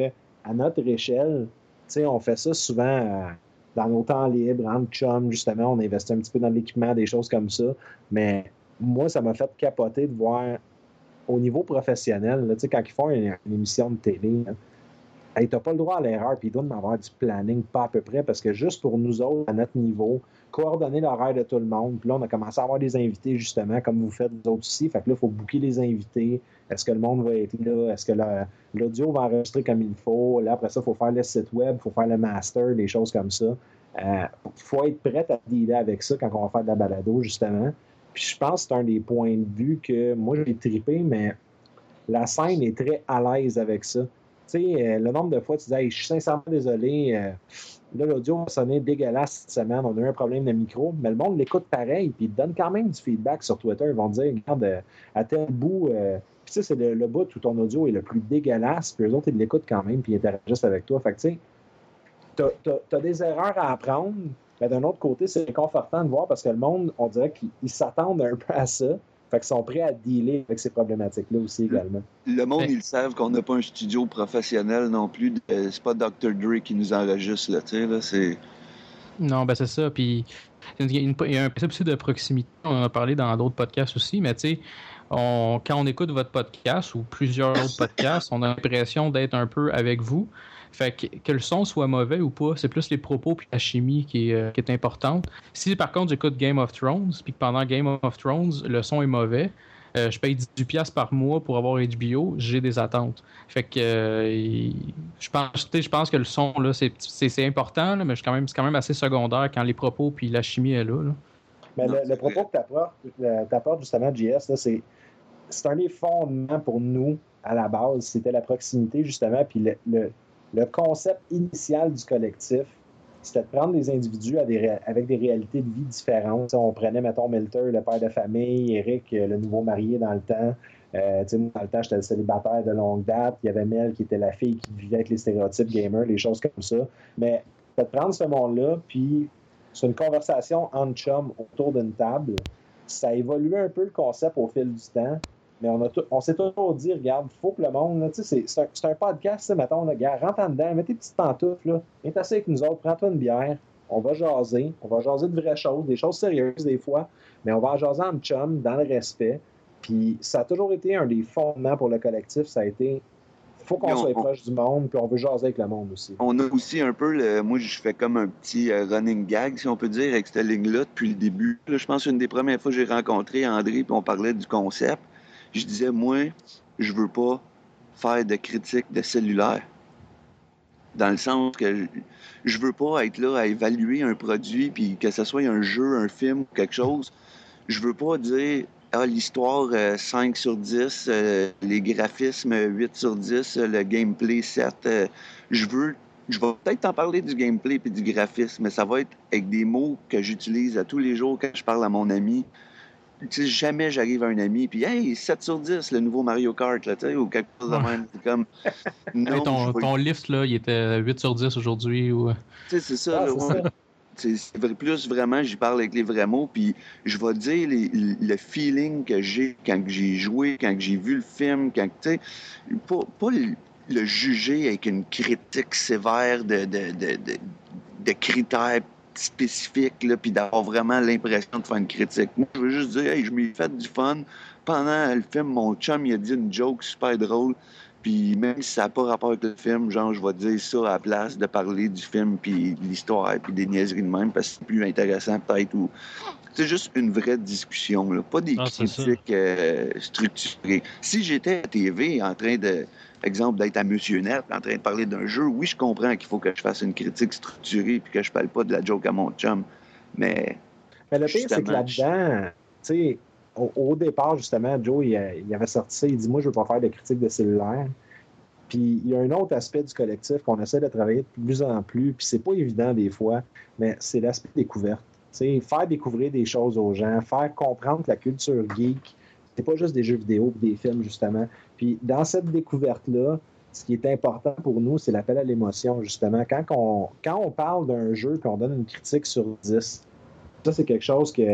à notre échelle, on fait ça souvent euh, dans nos temps libres, en chum, justement, on investit un petit peu dans l'équipement, des choses comme ça. Mais moi, ça m'a fait capoter de voir au niveau professionnel, là, quand ils font une, une émission de télé, hey, tu n'as pas le droit à l'erreur, puis ils doivent avoir du planning pas à peu près, parce que juste pour nous autres, à notre niveau, coordonner l'horaire de tout le monde, puis là, on a commencé à avoir des invités, justement, comme vous faites vous autres aussi, fait que là, il faut booker les invités, est-ce que le monde va être là, est-ce que la, l'audio va enregistrer comme il faut, là, après ça, il faut faire le site web, il faut faire le master, des choses comme ça. Il euh, faut être prêt à dealer avec ça quand on va faire de la balado, justement. Puis je pense que c'est un des points de vue que moi, j'ai trippé, mais la scène est très à l'aise avec ça. Tu sais, euh, le nombre de fois, tu dis hey, « je suis sincèrement désolé, euh, là, l'audio va sonner dégueulasse cette semaine, on a eu un problème de micro », mais le monde l'écoute pareil, puis il te donne quand même du feedback sur Twitter. Ils vont te dire « regarde, euh, à tel bout, euh, puis tu sais, c'est le, le bout où ton audio est le plus dégueulasse, puis eux autres, ils l'écoutent quand même, puis ils interagissent avec toi. » Fait que tu sais, t'as, t'as, t'as des erreurs à apprendre, mais d'un autre côté, c'est réconfortant de voir parce que le monde, on dirait qu'ils s'attendent un peu à ça. Fait qu'ils sont prêts à dealer avec ces problématiques-là aussi également. Le monde, ils savent qu'on n'a pas un studio professionnel non plus. De, c'est pas docteur Dre qui nous enregistre, là, tu sais, là, c'est... Non, ben c'est ça, puis il y a, une, il y a un principe aussi de proximité, on en a parlé dans d'autres podcasts aussi, mais tu sais, on, quand on écoute votre podcast ou plusieurs autres podcasts, on a l'impression d'être un peu avec vous. Fait que, que le son soit mauvais ou pas, c'est plus les propos puis la chimie qui est, euh, qui est importante. Si par contre j'écoute Game of Thrones puis que pendant Game of Thrones le son est mauvais, euh, je paye dix dollars par mois pour avoir H B O, j'ai des attentes. Fait que euh, je pense, je pense que le son là c'est, c'est, c'est important, là, mais c'est quand même, c'est quand même assez secondaire quand les propos puis la chimie est là. là. Mais le, le propos que tu apportes, t'apportes justement, J S, là, c'est, c'est un des fondements pour nous à la base. C'était la proximité justement, puis le, le Le concept initial du collectif, c'était de prendre des individus à des ré... avec des réalités de vie différentes. T'sais, on prenait, mettons, Milter, le père de famille, Eric, le nouveau marié dans le temps. Euh, dans le temps, j'étais le célibataire de longue date. Il y avait Mel qui était la fille qui vivait avec les stéréotypes gamers, des choses comme ça. Mais c'était de prendre ce monde-là, puis c'est une conversation entre chums autour d'une table. Ça a évolué un peu le concept au fil du temps. Mais on, a tout, on s'est toujours dit, regarde, il faut que le monde, là, c'est, c'est, un, c'est un podcast, mettons, là, gars, rentre en dedans, mets tes petites pantoufles, là, viens t'asseoir avec nous autres, prends-toi une bière, on va jaser, on va jaser de vraies choses, des choses sérieuses des fois, mais on va en jaser en chum, dans le respect. Puis ça a toujours été un des fondements pour le collectif, ça a été, il faut qu'on on, soit on, proche du monde, puis on veut jaser avec le monde aussi. On a aussi un peu, le, moi je fais comme un petit uh, running gag, si on peut dire, avec cette ligne-là depuis le début. Là, je pense une des premières fois que j'ai rencontré André, puis on parlait du concept. Je disais, moi, je veux pas faire de critique de cellulaire. Dans le sens que je veux pas être là à évaluer un produit, puis que ce soit un jeu, un film ou quelque chose. Je veux pas dire, ah, l'histoire euh, cinq sur dix, euh, les graphismes huit sur dix, euh, le gameplay sept. Euh, je veux, je vais peut-être t'en parler du gameplay puis du graphisme, mais ça va être avec des mots que j'utilise à tous les jours quand je parle à mon ami. Tu sais, jamais j'arrive à un ami puis hey, sept sur dix, le nouveau Mario Kart, là, tu sais, ou quelque chose de même. C'est comme. Non, ton, vais... ton lift, là, il était huit sur dix aujourd'hui. Ou... Tu sais, c'est ça, ah, là, c'est, ouais. ça. C'est, c'est plus vraiment, j'y parle avec les vrais mots, puis je vais dire les, le feeling que j'ai quand j'ai joué, quand j'ai vu le film, quand, tu sais, pas, pas le, le juger avec une critique sévère de, de, de, de, de critères spécifique, là, puis d'avoir vraiment l'impression de faire une critique. Moi, je veux juste dire, hey, je m'ai fait du fun. Pendant le film, mon chum, il a dit une joke super drôle, puis même si ça n'a pas rapport avec le film, genre, je vais dire ça à la place de parler du film, puis de l'histoire, puis des niaiseries de même, parce que c'est plus intéressant, peut-être, ou... C'est juste une vraie discussion, là, pas des ah, critiques euh, structurées. Si j'étais à T V en train de... exemple, d'être à Monsieur Net en train de parler d'un jeu, oui, je comprends qu'il faut que je fasse une critique structurée puis que je parle pas de la joke à mon chum, mais... Mais le pire, c'est que là-dedans, tu sais, au, au départ, justement, Joe, il, il avait sorti ça, il dit « Moi, je veux pas faire de critique de cellulaire ». Puis il y a un autre aspect du collectif qu'on essaie de travailler de plus en plus, puis c'est pas évident des fois, mais c'est l'aspect découverte. Tu sais, faire découvrir des choses aux gens, faire comprendre que la culture geek, c'est pas juste des jeux vidéo et des films, justement. Puis dans cette découverte-là, ce qui est important pour nous, c'est l'appel à l'émotion, justement. Quand on, quand on parle d'un jeu et qu'on donne une critique sur dix, ça, c'est quelque chose qu'on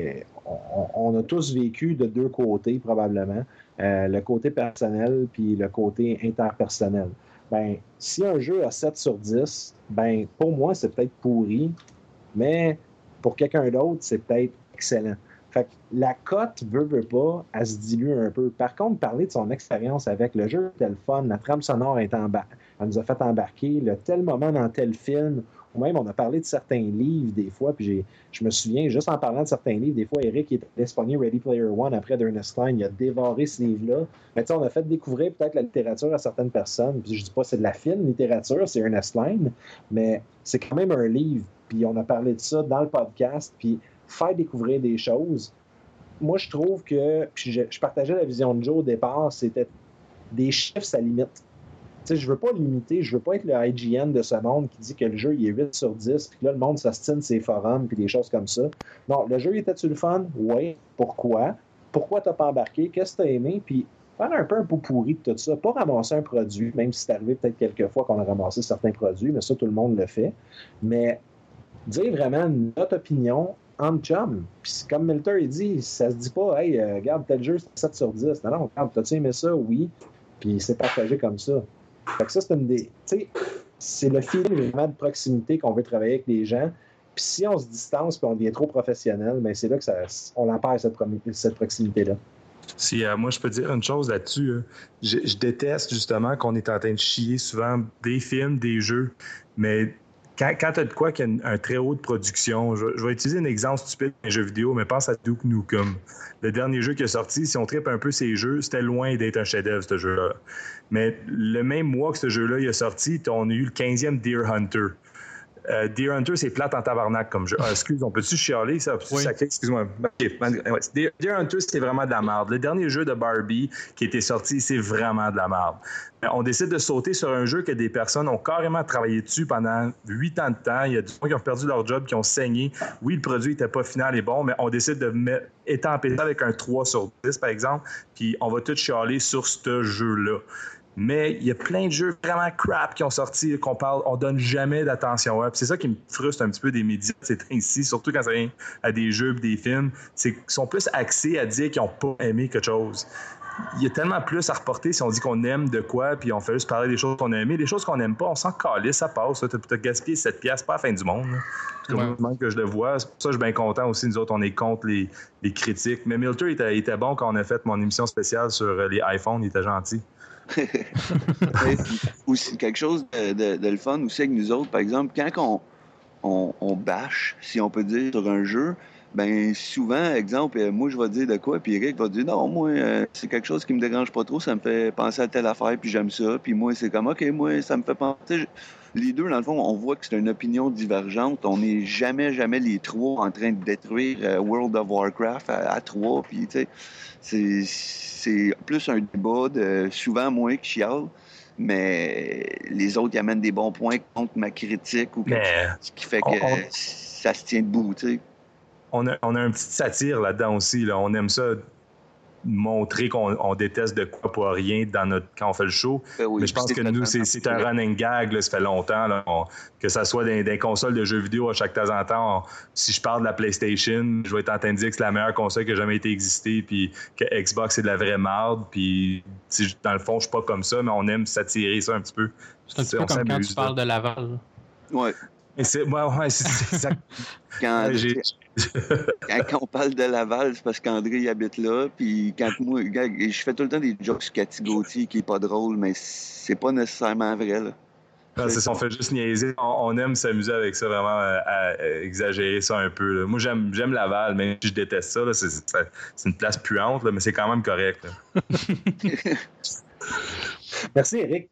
on a tous vécu de deux côtés, probablement. Euh, le côté personnel puis le côté interpersonnel. ben, si un jeu a sept sur dix, ben, pour moi, c'est peut-être pourri, mais pour quelqu'un d'autre, c'est peut-être excellent. Fait que la cote, veut, veut pas, elle se dilue un peu. Par contre, parler de son expérience avec le jeu, était le fun, la trame sonore est embar- elle nous a fait embarquer, le tel moment dans tel film, ou même on a parlé de certains livres des fois, puis j'ai, je me souviens, juste en parlant de certains livres, des fois, Eric était espagné Ready Player One après d'Ernest Klein, il a dévoré ce livre-là. Mais tu sais, on a fait découvrir peut-être la littérature à certaines personnes, puis je dis pas que c'est de la fine littérature, c'est Ernest Klein, mais c'est quand même un livre, puis on a parlé de ça dans le podcast, puis faire découvrir des choses. Moi, je trouve que, puis je, je partageais la vision de Joe au départ, c'était des chiffres, ça limite. Tu sais, je veux pas limiter, je veux pas être le I G N de ce monde qui dit que le jeu, il est huit sur dix, puis que là, le monde s'astine ses forums, puis des choses comme ça. Non, le jeu, était-tu le fun? Oui. Pourquoi? Pourquoi t'as pas embarqué? Qu'est-ce que t'as aimé? Puis faire un peu un pot pourri de tout ça. Pas ramasser un produit, même si c'est arrivé peut-être quelques fois qu'on a ramassé certains produits, mais ça, tout le monde le fait. Mais dire vraiment notre opinion en chum. Puis comme Milter, il dit, ça se dit pas, hey, euh, regarde, tel jeu, c'est sept sur dix. Non, non, regarde, t'as-tu aimé ça? Oui. Puis c'est partagé comme ça. Fait que ça, c'est une des. Tu sais, c'est le feeling vraiment de proximité qu'on veut travailler avec les gens. Puis si on se distance puis on devient trop professionnel, bien, c'est là que ça, on en perd cette, cette proximité-là. Si euh, moi je peux dire une chose là-dessus, hein. je, je déteste justement qu'on est en train de chier souvent des films, des jeux, mais quand, quand tu as de quoi qui a une, un très haut de production, je, je vais utiliser un exemple stupide d'un jeu vidéo, mais pense à Duke Nukem. Le dernier jeu qui est sorti, si on trippe un peu ces jeux, c'était loin d'être un chef-d'œuvre, ce jeu-là. Mais le même mois que ce jeu-là il est sorti, on a eu le quinzième Deer Hunter. Euh, Deer Hunter, c'est plate en tabarnak comme jeu. Ah, excuse, on peut-tu chialer ça? Oui. ça excuse-moi. Deer, Deer Hunter, c'était vraiment de la merde. Le dernier jeu de Barbie qui était sorti, c'est vraiment de la merde. On décide de sauter sur un jeu que des personnes ont carrément travaillé dessus pendant huit ans de temps. Il y a des gens qui ont perdu leur job, qui ont saigné. Oui, le produit n'était pas final et bon, mais on décide de mettre, étamper ça avec un trois sur dix, par exemple, puis on va tout chialer sur ce jeu-là. Mais il y a plein de jeux vraiment crap qui ont sorti, qu'on parle, on donne jamais d'attention à. Puis c'est ça qui me frustre un petit peu des médias ces temps-ci, surtout quand ça vient à des jeux et des films, c'est qu'ils sont plus axés à dire qu'ils n'ont pas aimé quelque chose. Il y a tellement plus à reporter si on dit qu'on aime de quoi, puis on fait juste parler des choses qu'on a aimées. Les choses qu'on n'aime pas, on s'en calisse, ça passe. Tu as gaspillé sept piastres, c'est pas la fin du monde. C'est comme le moment que je le vois. C'est pour ça que je suis bien content aussi. Nous autres, on est contre les, les critiques. Mais Milter, il était, il était bon quand on a fait mon émission spéciale sur les iPhones. Il était gentil. Aussi, quelque chose de, de, de le fun aussi avec nous autres, par exemple, quand on, on, on bâche, si on peut dire, sur un jeu, ben souvent, exemple, moi je vais dire de quoi, puis Eric va dire non, moi euh, c'est quelque chose qui me dérange pas trop, ça me fait penser à telle affaire, puis j'aime ça, puis moi c'est comme ok, moi ça me fait penser. Les deux, dans le fond, on voit que c'est une opinion divergente. On n'est jamais, jamais les trois en train de détruire euh, World of Warcraft à, à trois, puis tu sais, c'est, c'est plus un débat de souvent moi qui chiale, mais les autres ils amènent des bons points contre ma critique ou quelque chose qui fait que on, on... ça se tient debout, tu sais. On a, on a un petit satire là-dedans aussi. Là. On aime ça montrer qu'on on déteste de quoi pour rien dans notre, quand on fait le show. Ben oui, mais je pense que nous, c'est, c'est un running gag. Là, ça fait longtemps. Là, on, que ça soit dans des consoles de jeux vidéo à chaque temps en temps. On, si je parle de la PlayStation, je vais être en train de dire que c'est la meilleure console qui a jamais été existée, puis que Xbox, c'est de la vraie merde. Puis dans le fond, je suis pas comme ça, mais on aime s'attirer ça un petit peu. C'est un petit peu comme quand tu parles de Laval. Oui. C'est, ouais, ouais, c'est, c'est exact. Quand, j'ai... quand on parle de Laval, c'est parce qu'André il habite là. Puis quand moi, je fais tout le temps des jokes sur Cathy Gauthier qui est pas drôle, mais c'est pas nécessairement vrai. Là. Non, c'est ça, on fait juste niaiser. On, on aime s'amuser avec ça, vraiment, à, à exagérer ça un peu. Là. Moi, j'aime, j'aime Laval, mais je déteste ça, là. C'est, c'est, c'est une place puante, là, mais c'est quand même correct. Merci, Eric.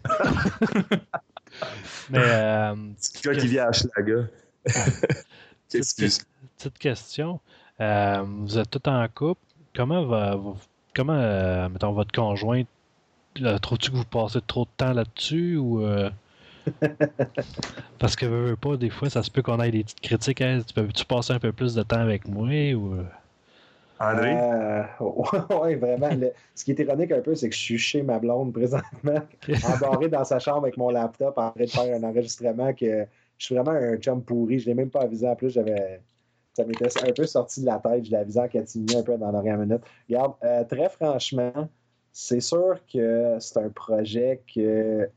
Mais, euh, c'est le gars qui vient à Schlaga. petite, petite question. Euh, vous êtes tous en couple. Comment va, comment, euh, mettons, votre conjointe, là, trouves-tu que vous passez trop de temps là-dessus ou euh... parce que veux, veux pas, des fois, ça se peut qu'on ait des petites critiques. Hein? Tu peux-tu passer un peu plus de temps avec moi ou André? Euh, oui, vraiment. Le, ce qui est ironique un peu, c'est que je suis chez ma blonde présentement, embarré dans sa chambre avec mon laptop, en train de faire un enregistrement que je suis vraiment un chum pourri. Je ne l'ai même pas avisé. En plus, j'avais, ça m'était un peu sorti de la tête. Je l'ai avisé en catimini un peu dans la dernière minute. Regarde, euh, très franchement, c'est sûr que c'est un projet que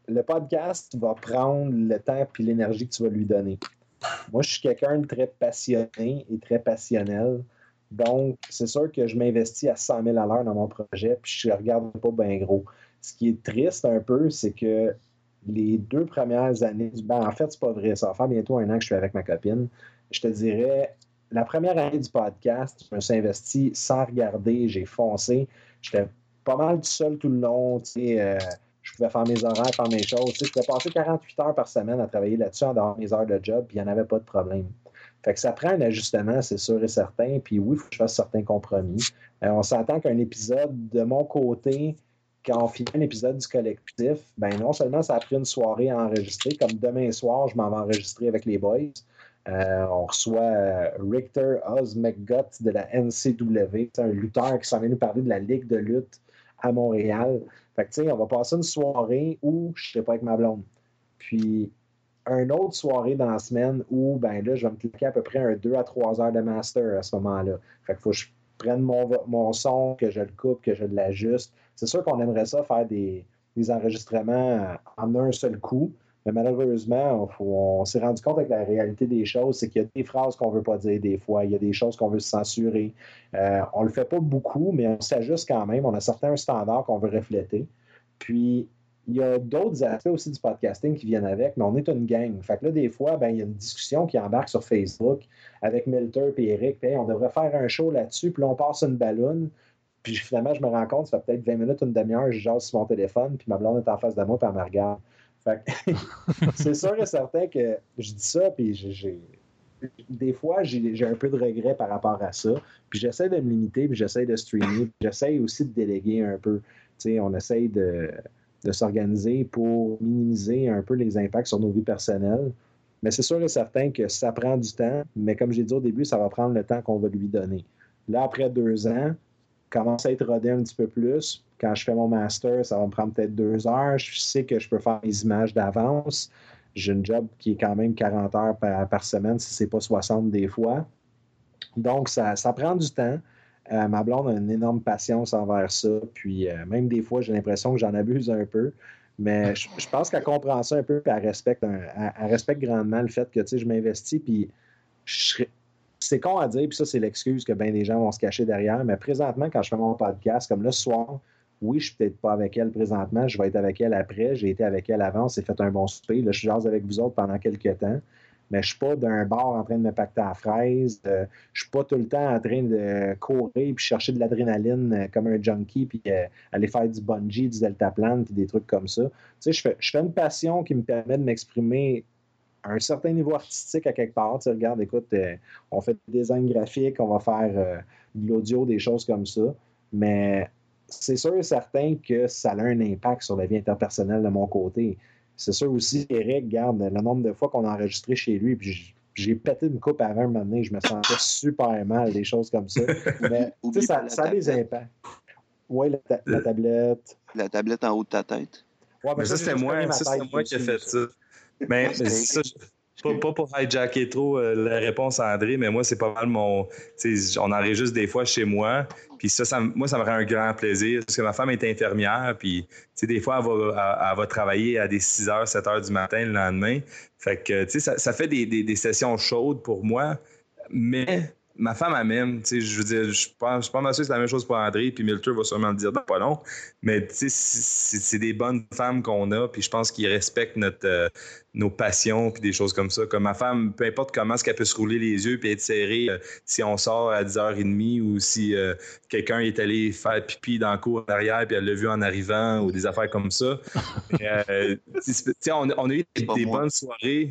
le podcast va prendre le temps et l'énergie que tu vas lui donner. Moi, je suis quelqu'un de très passionné et très passionnel. Donc, c'est sûr que je m'investis à cent mille à l'heure dans mon projet, puis je ne regarde pas bien gros. Ce qui est triste un peu, c'est que les deux premières années, ben en fait, c'est pas vrai, ça va faire bientôt un an que je suis avec ma copine. Je te dirais, la première année du podcast, je me suis investi sans regarder, j'ai foncé. J'étais pas mal tout seul tout le long, tu sais, euh, je pouvais faire mes horaires, faire mes choses. Tu sais, je pouvais passer quarante-huit heures par semaine à travailler là-dessus en dehors de mes heures de job, puis il n'y en avait pas de problème. Fait que ça prend un ajustement, c'est sûr et certain. Puis oui, il faut que je fasse certains compromis. Euh, on s'entend qu'un épisode, de mon côté, quand on finit un épisode du collectif, ben non seulement ça a pris une soirée à enregistrer, comme demain soir, je m'en vais enregistrer avec les boys. Euh, on reçoit euh, Richter Oz McGutt de la N C W. C'est un lutteur qui s'en vient nous parler de la Ligue de lutte à Montréal. Fait que tu sais, on va passer une soirée où je ne serai pas avec ma blonde. Puis une autre soirée dans la semaine où, ben là, je vais me cliquer à peu près un deux à trois heures de master à ce moment-là. Fait qu'il faut que je prenne mon, mon son, que je le coupe, que je l'ajuste. C'est sûr qu'on aimerait ça faire des, des enregistrements en un seul coup, mais malheureusement, on, on s'est rendu compte avec la réalité des choses, c'est qu'il y a des phrases qu'on ne veut pas dire des fois, il y a des choses qu'on veut censurer. Euh, on ne le fait pas beaucoup, mais on s'ajuste quand même. On a certains standards qu'on veut refléter. Puis, il y a d'autres aspects aussi du podcasting qui viennent avec, mais on est une gang. Fait que là, des fois, ben, il y a une discussion qui embarque sur Facebook avec Milter et Eric. Puis, hey, on devrait faire un show là-dessus. Puis là, on passe une balloune. Puis finalement, je me rends compte, ça fait peut-être vingt minutes, une demi-heure, je jase sur mon téléphone. Puis ma blonde est en face de moi, puis elle me regarde. Fait que c'est sûr et certain que je dis ça, puis j'ai, j'ai... des fois, j'ai, j'ai un peu de regret par rapport à ça. Puis j'essaie de me limiter, puis j'essaie de streamer. Puis j'essaie aussi de déléguer un peu. Tu sais, on essaie de... de s'organiser pour minimiser un peu les impacts sur nos vies personnelles. Mais c'est sûr et certain que ça prend du temps, mais comme j'ai dit au début, ça va prendre le temps qu'on va lui donner. Là, après deux ans, commence à être rodé un petit peu plus. Quand je fais mon master, ça va me prendre peut-être deux heures. Je sais que je peux faire mes images d'avance. J'ai une job qui est quand même quarante heures par, par semaine, si ce n'est pas soixante des fois. Donc, ça, ça prend du temps. Euh, ma blonde a une énorme patience envers ça. Puis euh, même des fois, j'ai l'impression que j'en abuse un peu. Mais je, je pense qu'elle comprend ça un peu et elle respecte, un, elle, elle respecte grandement le fait que tu sais, je m'investis. Puis je, c'est con à dire, puis ça, c'est l'excuse que bien des gens vont se cacher derrière. Mais présentement, quand je fais mon podcast, comme là, ce soir, oui, je suis peut-être pas avec elle présentement. Je vais être avec elle après. J'ai été avec elle avant. On s'est fait un bon souper. Là, je suis jase avec vous autres pendant quelques temps. Mais je ne suis pas d'un bar en train de me pacter à la fraise. Euh, je ne suis pas tout le temps en train de courir puis chercher de l'adrénaline euh, comme un junkie puis euh, aller faire du bungee, du deltaplane puis des trucs comme ça. Tu sais, je fais, je fais une passion qui me permet de m'exprimer à un certain niveau artistique à quelque part. Tu sais, regarde, écoute, euh, on fait des designs graphiques, on va faire euh, de l'audio, des choses comme ça. Mais c'est sûr et certain que ça a un impact sur la vie interpersonnelle de mon côté. C'est sûr aussi, Eric, regarde le nombre de fois qu'on a enregistré chez lui, puis j'ai pété une coupe avant un moment donné, je me sentais super mal, des choses comme ça. Mais tu sais, ça, ça a des impacts. Oui, la, ta- la tablette. La tablette en haut de ta tête. Ouais, mais ça, c'était moi, ça, c'était moi qui ai fait ça. Mais, mais ça, pas, pas pour hijacker trop euh, la réponse à André, mais moi, c'est pas mal mon. On enregistre des fois chez moi. Puis ça, ça, moi, ça me rend un grand plaisir. Parce que ma femme est infirmière. Puis, des fois, elle va, elle, elle va travailler à des six heures, sept heures du matin le lendemain. Fait que, tu sais, ça, ça fait des, des, des sessions chaudes pour moi. Mais ma femme, elle m'aime. Tu sais, je veux dire, je pense, je suis pas mal sûr que c'est la même chose pour André. Puis Milter va sûrement le dire, pas long. Mais, tu sais, c'est, c'est des bonnes femmes qu'on a. Puis je pense qu'ils respectent notre. Euh, nos passions puis des choses comme ça. Comme ma femme, peu importe comment est-ce qu'elle peut se rouler les yeux puis être serrée euh, si on sort à dix heures trente ou si euh, quelqu'un est allé faire pipi dans le cour derrière puis elle l'a vu en arrivant ou des affaires comme ça. euh, on, on a eu des, des bonnes soirées.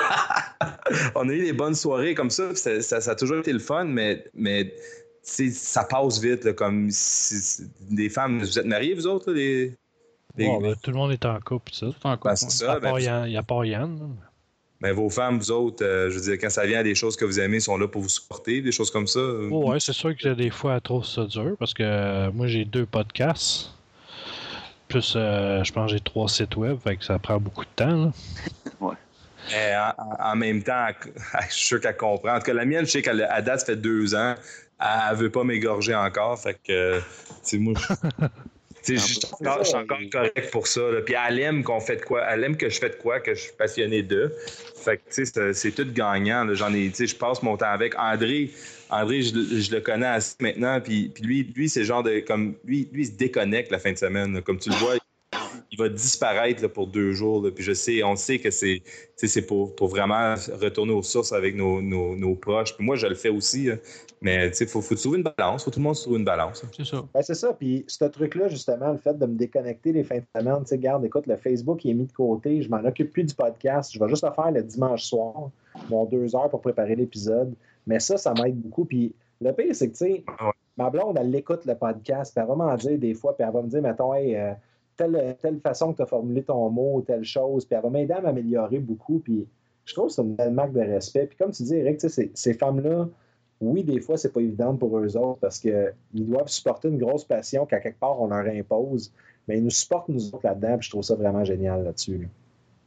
on a eu des bonnes soirées comme ça. ça, ça, ça a toujours été le fun, mais, mais ça passe vite. Là, comme si, des femmes, vous êtes mariés, vous autres? Là, les... Bon, ben, tout le monde est en couple, ça. Tout en couple. Ben, c'est ça. À part Ben, Yann, il n'y a pas Yann. Là. Mais vos femmes, vous autres, euh, je veux dire, quand ça vient à des choses que vous aimez, sont là pour vous supporter, des choses comme ça. Oh, ouais, c'est sûr que des fois, elle trouve ça dur parce que euh, moi, j'ai deux podcasts. Plus, euh, je pense que j'ai trois sites web, fait que ça prend beaucoup de temps. Là. Ouais. Mais en, en même temps, je suis sûr qu'elle comprend. En tout cas, la mienne, je sais qu'elle à date, ça fait deux ans. Elle ne veut pas m'égorger encore. Fait que, tu sais, moi, Je suis encore, encore correct pour ça. Là. Puis elle aime qu'on fait de quoi. Elle aime que je fais de quoi, que je suis passionné d'eux. Fait que, tu sais, c'est, c'est tout gagnant. Là. J'en ai, tu sais, je passe mon temps avec André. André, je, je le connais assez maintenant. Puis, puis lui, lui, c'est le genre de. Comme, lui, lui, il se déconnecte la fin de semaine. Là. Comme tu le vois, il va disparaître là, pour deux jours. Là. Puis je sais, on sait que c'est, c'est pour, pour vraiment retourner aux sources avec nos, nos, nos proches. Puis moi, je le fais aussi. Là. Mais il faut, faut trouver une balance. Faut tout le monde trouver une balance. C'est ça. Ben, c'est ça. Puis ce truc-là, justement, le fait de me déconnecter les fins de semaine, tu sais, regarde, écoute, le Facebook il est mis de côté. Je m'en occupe plus du podcast. Je vais juste le faire le dimanche soir, mon deux heures pour préparer l'épisode. Mais ça, ça m'aide beaucoup. Puis le pire, c'est que, tu sais, ouais. ma blonde, elle l'écoute le podcast. Puis elle va m'en dire des fois. Puis elle va me dire, mettons, hey, euh, telle, telle façon que tu as formulé ton mot, telle chose. Puis elle va m'aider à m'améliorer beaucoup. Puis je trouve que c'est une belle marque de respect. Puis comme tu dis, Eric, tu sais, ces, ces femmes-là, oui, des fois, c'est pas évident pour eux autres parce qu'ils doivent supporter une grosse passion qu'à quelque part, on leur impose. Mais ils nous supportent, nous autres, là-dedans. Puis je trouve ça vraiment génial là-dessus. Là.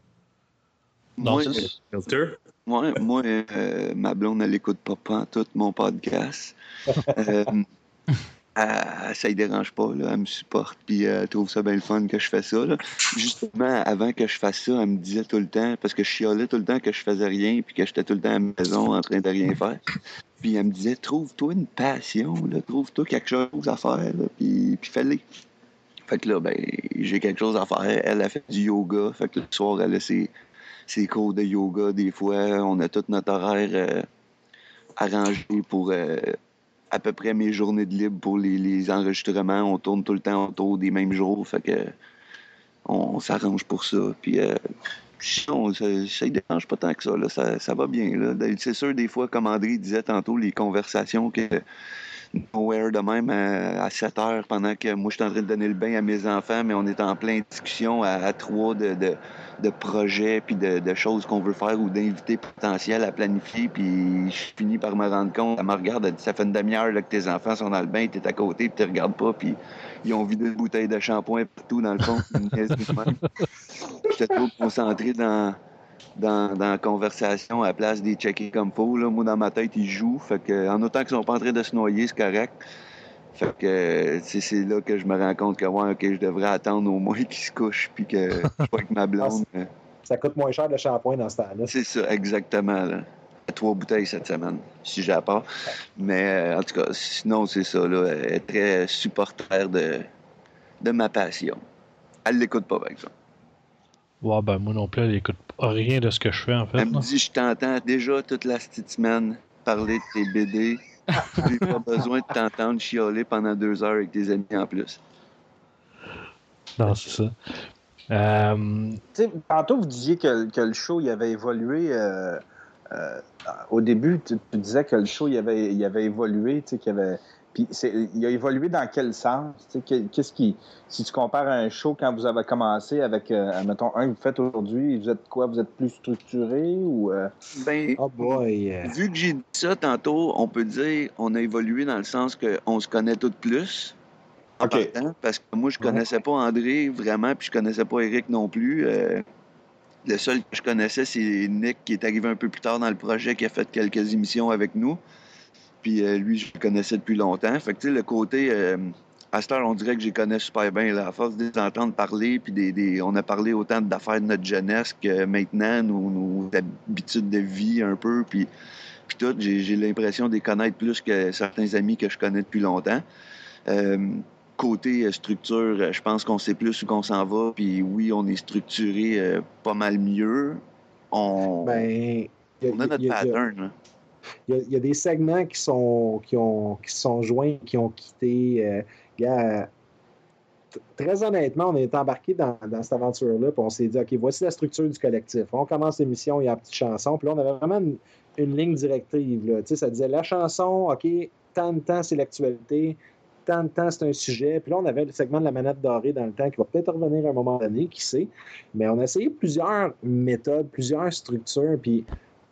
Moi, euh, moi, moi euh, ma blonde, elle écoute pas tout mon podcast. euh, elle, ça ne dérange pas, là, elle me supporte, puis elle trouve ça bien le fun que je fais ça. Là. Justement, avant que je fasse ça, elle me disait tout le temps, parce que je chialais tout le temps que je faisais rien, puis que j'étais tout le temps à la maison en train de rien faire. Puis elle me disait, trouve-toi une passion, là, trouve-toi quelque chose à faire, là, puis, puis fais-le. Fait que là, ben, j'ai quelque chose à faire. Elle a fait du yoga, fait que le soir, elle a ses, ses cours de yoga. Des fois, on a tout notre horaire euh, arrangé pour euh, à peu près mes journées de libre pour les, les enregistrements. On tourne tout le temps autour des mêmes jours, fait que on, on s'arrange pour ça. Puis euh, sinon, ça ne dérange pas tant que ça, là. Ça, ça va bien. Là. C'est sûr, des fois, comme André disait tantôt, les conversations que nowhere de même à, à sept heures pendant que moi je suis en train de donner le bain à mes enfants, mais on est en pleine discussion à, à trois de, de, de projets puis de, de choses qu'on veut faire ou d'invités potentiels à planifier, puis je finis par me rendre compte, elle me regarde, elle dit, ça fait une demi-heure là, que tes enfants sont dans le bain, t'es à côté puis tu regardes pas, puis ils ont vidé une bouteille de shampoing partout dans le fond. J'étais trop concentré dans Dans, dans la conversation à la place des checker comme faut. Là. Moi, dans ma tête, ils jouent. Fait que, en autant qu'ils sont pas en train de se noyer, c'est correct. Fait que c'est, c'est là que je me rends compte que ouais, okay, je devrais attendre au moins qu'ils se couchent puis que je suis pas avec ma blonde. Ça, ça coûte moins cher le shampoing dans ce temps-là. C'est ça, exactement. Là. Trois bouteilles cette semaine, si j'ai à part. Mais euh, en tout cas, sinon, c'est ça. Là, elle est très supporter de, de ma passion. Elle l'écoute pas, par exemple. Ouais, ben moi non plus, elle écoute rien de ce que je fais, en fait. Elle me dit, je t'entends déjà toute la petite semaine parler de tes B D. J'ai pas besoin de t'entendre chialer pendant deux heures avec tes amis en plus. Non, c'est ça. Euh... Tantôt, vous disiez que, que le show il avait évolué. Euh, euh, au début, tu, tu disais que le show il avait, il avait évolué, qu'il y avait... Puis c'est, il a évolué dans quel sens? Qu'est-ce qui, si tu compares à un show quand vous avez commencé avec, euh, mettons, un que vous faites aujourd'hui, vous êtes quoi? Vous êtes plus structuré ou... Euh... Ben, oh boy. Vu que j'ai dit ça tantôt, on peut dire on a évolué dans le sens qu'on se connaît tous plus. En okay. partant, parce que moi, je connaissais pas André vraiment, puis je connaissais pas Eric non plus. Euh, le seul que je connaissais, c'est Nick, qui est arrivé un peu plus tard dans le projet, qui a fait quelques émissions avec nous. Puis euh, lui, je le connaissais depuis longtemps. Fait que, tu sais, le côté... Euh, à cette heure, on dirait que je les connais super bien. Là, à force de les entendre parler, puis des, des, on a parlé autant d'affaires de notre jeunesse que maintenant, nos, nos habitudes de vie un peu, puis, puis tout. J'ai, j'ai l'impression de les connaître plus que certains amis que je connais depuis longtemps. Euh, côté structure, je pense qu'on sait plus où qu'on s'en va, puis oui, on est structuré euh, pas mal mieux. On, ben, a, on a notre y a, pattern, là. Il y, y a des segments qui sont, qui ont, qui sont joints, qui ont quitté. Euh, gars, t- très honnêtement, on est embarqué dans, dans cette aventure-là, puis on s'est dit, OK, voici la structure du collectif. On commence l'émission, il y a une petite chanson, puis là, on avait vraiment une, une ligne directive. Là. Ça disait la chanson, OK, tant de temps, c'est l'actualité, tant de temps, c'est un sujet. Puis là, on avait le segment de la manette dorée dans le temps qui va peut-être revenir à un moment donné, qui sait. Mais on a essayé plusieurs méthodes, plusieurs structures, puis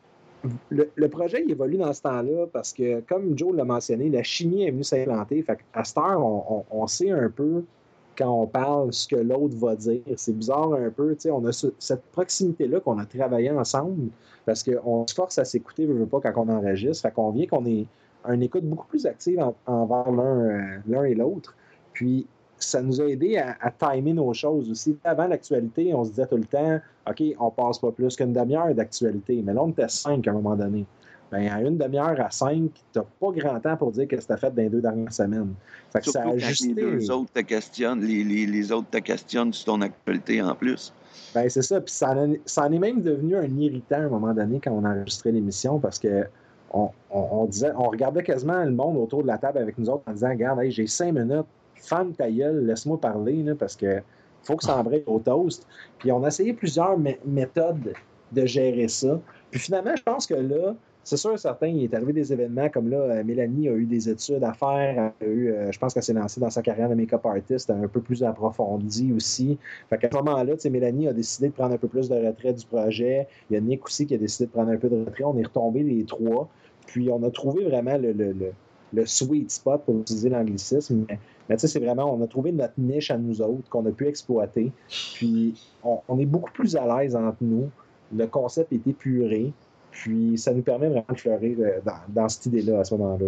Le, le projet il évolue dans ce temps-là parce que, comme Joe l'a mentionné, la chimie est venue s'implanter. Fait qu'à cette heure, on, on, on sait un peu quand on parle ce que l'autre va dire. C'est bizarre un peu. On a ce, cette proximité-là qu'on a travaillé ensemble parce qu'on se force à s'écouter, je veux pas, quand on enregistre. Fait qu'on vient qu'on ait une écoute beaucoup plus active en, envers l'un, euh, l'un et l'autre. Puis, ça nous a aidé à, à timer nos choses aussi. Avant l'actualité, on se disait tout le temps, OK, on passe pas plus qu'une demi-heure d'actualité. Mais là, on était cinq à un moment donné. Bien, à une demi-heure à cinq, t'as pas grand temps pour dire que c'était fait dans les deux dernières semaines. Fait que Surtout ça a ajusté... quand les deux autres te questionnent, les, les, les autres te questionnent sur ton actualité en plus. Ben c'est ça. Puis ça, en, ça en est même devenu un irritant à un moment donné quand on a enregistré l'émission parce que on, on, on disait, on regardait quasiment le monde autour de la table avec nous autres en disant, regarde, hey, j'ai cinq minutes, ferme ta gueule, laisse-moi parler là, parce que faut que ça embraye au toast. Puis on a essayé plusieurs mé- méthodes de gérer ça. Puis finalement, je pense que là, c'est sûr, certain, il est arrivé des événements comme là, Mélanie a eu des études à faire, a eu, euh, je pense qu'elle s'est lancée dans sa carrière de make-up artist un peu plus approfondie aussi. Fait qu'à ce moment-là, Mélanie a décidé de prendre un peu plus de retrait du projet. Il y a Nick aussi qui a décidé de prendre un peu de retrait. On est retombés les trois. Puis on a trouvé vraiment le, le, le, le sweet spot pour utiliser l'anglicisme. Mais, mais tu sais, c'est vraiment, on a trouvé notre niche à nous autres qu'on a pu exploiter. Puis on, on est beaucoup plus à l'aise entre nous. Le concept est épuré. Puis ça nous permet vraiment de fleurir dans, dans cette idée-là, à ce moment-là.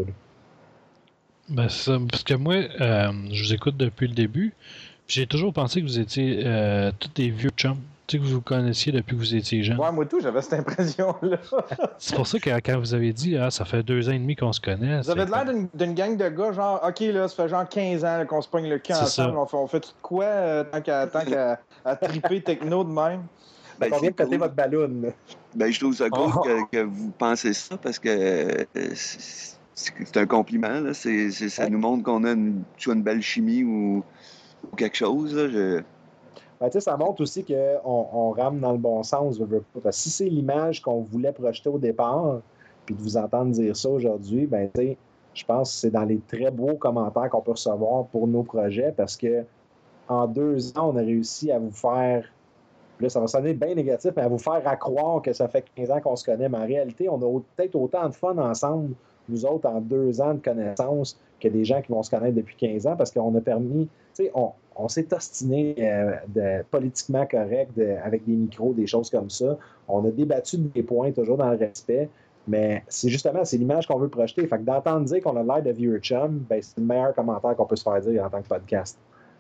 Ben, c'est ça. Parce que moi, euh, je vous écoute depuis le début. J'ai toujours pensé que vous étiez euh, tous des vieux chums. Tu sais, que vous vous connaissiez depuis que vous étiez jeune. Ouais, moi tout, j'avais cette impression-là. C'est pour ça que quand vous avez dit, ah, ça fait deux ans et demi qu'on se connaît. Vous avez l'air d'une, d'une gang de gars, genre, OK, là, ça fait genre quinze ans là, qu'on se pogne le cul ensemble. On fait, on fait tout de quoi euh, tant qu'à, tant qu'à à triper techno de même? Ben, on vient de péter votre ballon. Ben, je trouve ça cool oh. que, que vous pensez ça parce que euh, c'est, c'est un compliment. Là. C'est, c'est, ça ouais. nous montre qu'on a une, soit une belle chimie ou, ou quelque chose. Là. Je... Ben, ça montre aussi qu'on on rame dans le bon sens. Je veux pas. Parce que si c'est l'image qu'on voulait projeter au départ, puis de vous entendre dire ça aujourd'hui, ben, je pense que c'est dans les très beaux commentaires qu'on peut recevoir pour nos projets parce que en deux ans, on a réussi à vous faire. Là, ça va sonner bien négatif, mais à vous faire à croire que ça fait quinze ans qu'on se connaît. Mais en réalité, on a peut-être autant de fun ensemble, nous autres, en deux ans de connaissance, que des gens qui vont se connaître depuis quinze ans, parce qu'on a permis, tu sais, on, on s'est ostiné euh, de, politiquement correct de, avec des micros, des choses comme ça. On a débattu des points, toujours dans le respect, mais c'est justement, c'est l'image qu'on veut projeter. Fait que d'entendre dire qu'on a l'air de vieux chum, ben, c'est le meilleur commentaire qu'on peut se faire dire en tant que podcast.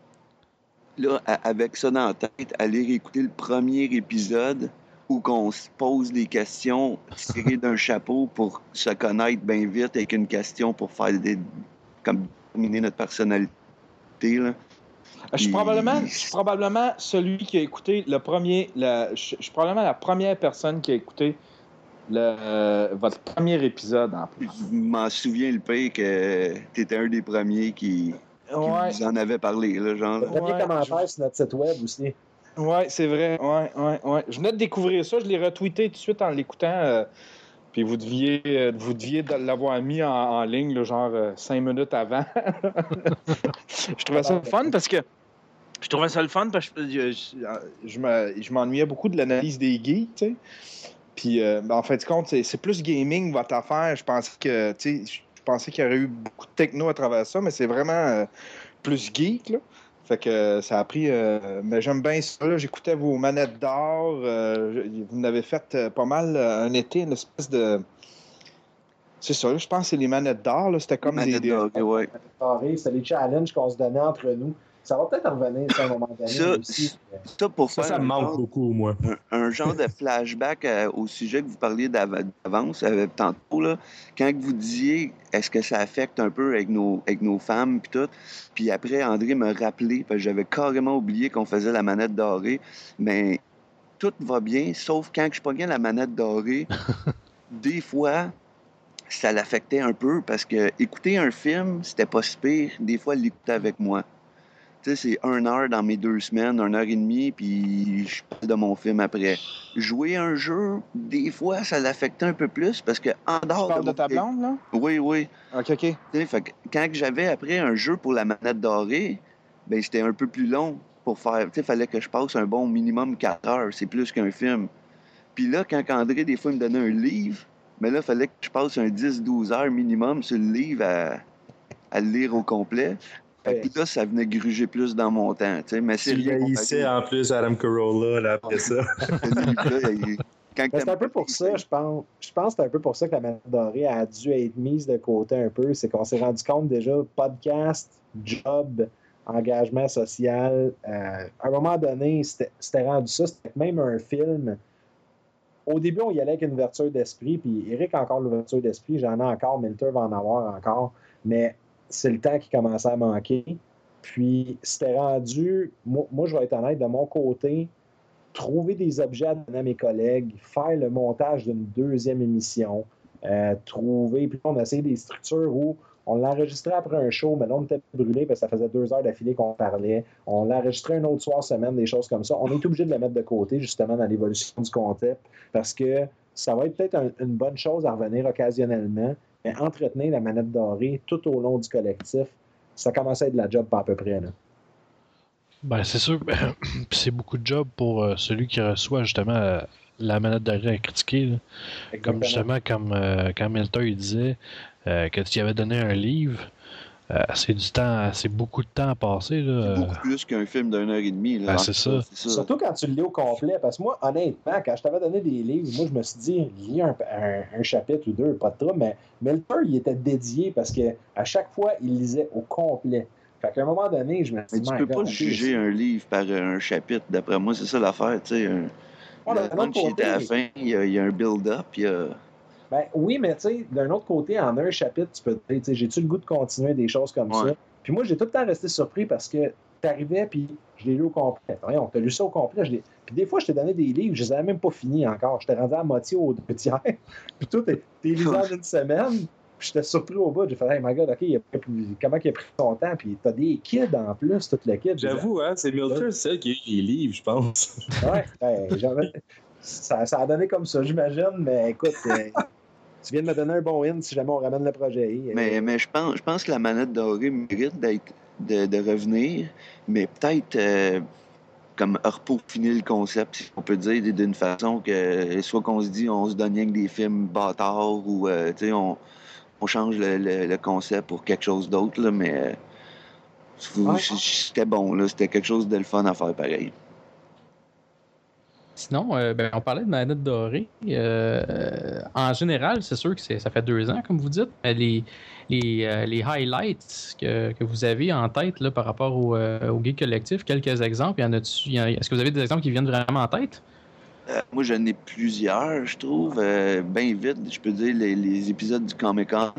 Là, avec ça dans la tête, aller réécouter le premier épisode où on se pose des questions tirées d'un chapeau pour se connaître bien vite avec une question pour faire des, comme déterminer notre personnalité. Là. Je suis, probablement, je suis probablement celui qui a écouté le premier. Le, je, je suis probablement la première personne qui a écouté le, euh, votre premier épisode en plus. Je m'en souviens le pire que tu étais un des premiers qui. Ouais. Vous en avez parlé, là, genre. Le premier ouais, commentaire je... sur notre site web aussi. Oui, c'est vrai. Ouais, ouais, ouais. Je venais de découvrir ça. Je l'ai retweeté tout de suite en l'écoutant. Euh, puis vous deviez, euh, vous deviez l'avoir mis en, en ligne, là, genre euh, cinq minutes avant. Je trouvais ça le fun parce que. Je trouvais ça le fun parce que je, je, je, me, je m'ennuyais beaucoup de l'analyse des geeks, tu sais. Puis, euh, ben, en fait, compte, c'est, c'est plus gaming votre affaire. Je pensais que, tu sais, je pensais qu'il y aurait eu beaucoup de techno à travers ça, mais c'est vraiment euh, plus geek, là. Fait que euh, ça a pris... Euh, mais j'aime bien ça, là. J'écoutais vos manettes d'or. Euh, vous n'avez fait euh, pas mal euh, un été, une espèce de... C'est ça, là, je pense que c'est les manettes d'or, là. C'était comme les des... Manettes d'or, ouais. C'était les challenges qu'on se donnait entre nous. Ça va peut-être revenir à un moment donné ça, aussi. Ça, pour ça, faire ça me manque genre, beaucoup, moi. Un, un genre de flashback à, au sujet que vous parliez d'avance, euh, tantôt, là, quand vous disiez est-ce que ça affecte un peu avec nos, avec nos femmes, puis tout. Puis après, André me rappelait, parce que j'avais carrément oublié qu'on faisait la manette dorée, mais tout va bien, sauf quand je pognais la manette dorée, des fois, ça l'affectait un peu, parce que écouter un film, c'était pas si pire, des fois, l'écouter avec moi. Tu sais, c'est une heure dans mes deux semaines, une heure et demie, puis je passe de mon film après. Jouer un jeu, des fois, ça l'affectait un peu plus, parce que en dehors tu parles de, de ta blonde, là? Oui, oui. OK, OK. Tu sais, fait que quand j'avais après un jeu pour la manette dorée, ben c'était un peu plus long pour faire... Tu sais, il fallait que je passe un bon minimum quatre heures, c'est plus qu'un film. Puis là, quand André, des fois, il me donnait un livre, mais là, il fallait que je passe un dix douze heures minimum sur le livre à, à le lire au complet. Fait que là, ça venait gruger plus dans mon temps, tu sais, mais c'est tu haïssais en plus Adam Carolla, là, après ça. C'est un peu pour ça, je pense. Je pense que c'est un peu pour ça que la manette dorée a dû être mise de côté un peu. C'est qu'on s'est rendu compte déjà, podcast, job, engagement social. Euh, à un moment donné, c'était, c'était rendu ça. C'était même un film. Au début, on y allait avec une ouverture d'esprit, puis Eric a encore l'ouverture d'esprit, j'en ai encore, Milter va en avoir encore, mais c'est le temps qui commençait à manquer. Puis c'était rendu, moi, moi je vais être honnête, de mon côté, trouver des objets à donner à mes collègues, faire le montage d'une deuxième émission, euh, trouver, puis on a essayé des structures où on l'enregistrait après un show, mais là, on était brûlé parce que ça faisait deux heures d'affilée qu'on parlait. On l'enregistrait un autre soir, semaine, des choses comme ça. On est obligé de le mettre de côté, justement, dans l'évolution du concept, parce que ça va être peut-être un, une bonne chose à revenir occasionnellement, mais entretenir la manette dorée tout au long du collectif, ça commence à être de la job pas à peu près, là. Ben, c'est sûr. C'est beaucoup de job pour euh, celui qui reçoit, justement, euh, la manette dorée à critiquer. Là. Comme justement, comme euh, quand Milter il disait euh, que tu y avais donné un livre, euh, c'est du temps, c'est beaucoup de temps à passer. Là. C'est beaucoup plus qu'un film d'une heure et demie. Là, ben, c'est, ça. c'est ça. Surtout quand tu le lis au complet. Parce que moi, honnêtement, quand je t'avais donné des livres, moi, je me suis dit, lis un, un, un chapitre ou deux, pas de trouble, mais Milter, il était dédié parce qu'à chaque fois, il lisait au complet. Fait qu'à un moment donné, je me suis dit... Mais tu peux pas juger un livre par un chapitre. D'après moi, c'est ça l'affaire. Tu sais, un... oh, le punch qui est à la fin, il y a, il y a un build-up. Il y a... Ben oui, mais tu sais, d'un autre côté, en un chapitre, tu peux te dire, j'ai-tu le goût de continuer des choses comme ouais. ça? Puis moi, j'ai tout le temps resté surpris parce que t'arrivais, puis je l'ai lu au complet. On t'a lu ça au complet. Je l'ai... Puis des fois, je t'ai donné des livres, je les avais même pas finis encore. Je t'ai rendu à moitié au deux tiers. Puis toi, t'es, t'es lisé en une semaine. Puis j'étais surpris au bout. J'ai fait, hey my god, OK, il a pris, comment il a pris son temps? Puis t'as des kids en plus, toute le kid. J'avoue, hein, c'est Milter, c'est celle qui a eu les livres, je pense. Ouais, ben, j'avais... ça, ça a donné comme ça, j'imagine. Mais écoute, euh, tu viens de me donner un bon hint si jamais on ramène le projet. Mais, euh... mais je, pense, je pense que la manette dorée mérite d'être, de, de revenir, mais peut-être euh, comme repeaufiner le concept, si on peut dire, d'une façon que soit qu'on se dit on se donne rien que des films bâtards ou euh, tu sais, on. On change le, le, le concept pour quelque chose d'autre, là, mais euh, ouais. C'était bon. Là, c'était quelque chose de le fun à faire pareil. Sinon, euh, ben, on parlait de manette dorée. Euh, en général, c'est sûr que c'est, ça fait deux ans, comme vous dites. Mais les, les, euh, les highlights que, que vous avez en tête là, par rapport au, euh, au Geek Collectif, quelques exemples. Y en a-tu, y en, est-ce que vous avez des exemples qui viennent vraiment en tête? Euh, moi, j'en ai plusieurs, je trouve. Euh, bien vite, je peux dire, les, les épisodes du Comic-Con,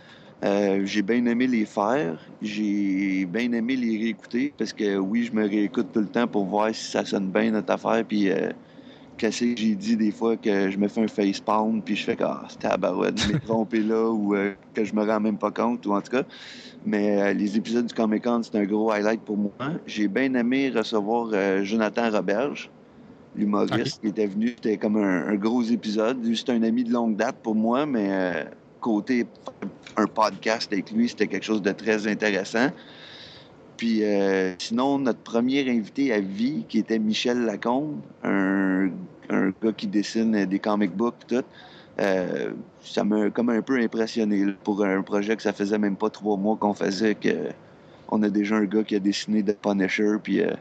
euh, j'ai bien aimé les faire. J'ai bien aimé les réécouter parce que, oui, je me réécoute tout le temps pour voir si ça sonne bien notre affaire. Puis, euh, qu'est-ce que j'ai dit des fois que je me fais un facepalm puis je fais que ah, c'était à barouette, je m'ai trompé là ou euh, que je me rends même pas compte, ou en tout cas. Mais euh, les épisodes du Comic-Con, c'est un gros highlight pour moi. J'ai bien aimé recevoir euh, Jonathan Roberge, l'humoriste, okay. qui était venu. C'était comme un, un gros épisode. C'était un ami de longue date pour moi, mais euh, côté un podcast avec lui, c'était quelque chose de très intéressant. Puis euh, sinon, notre premier invité à vie, qui était Michel Lacombe, un, un gars qui dessine des comic books et tout, euh, ça m'a comme un peu impressionné là, pour un projet que ça faisait même pas trois mois qu'on faisait, que on a déjà un gars qui a dessiné The Punisher, puis euh,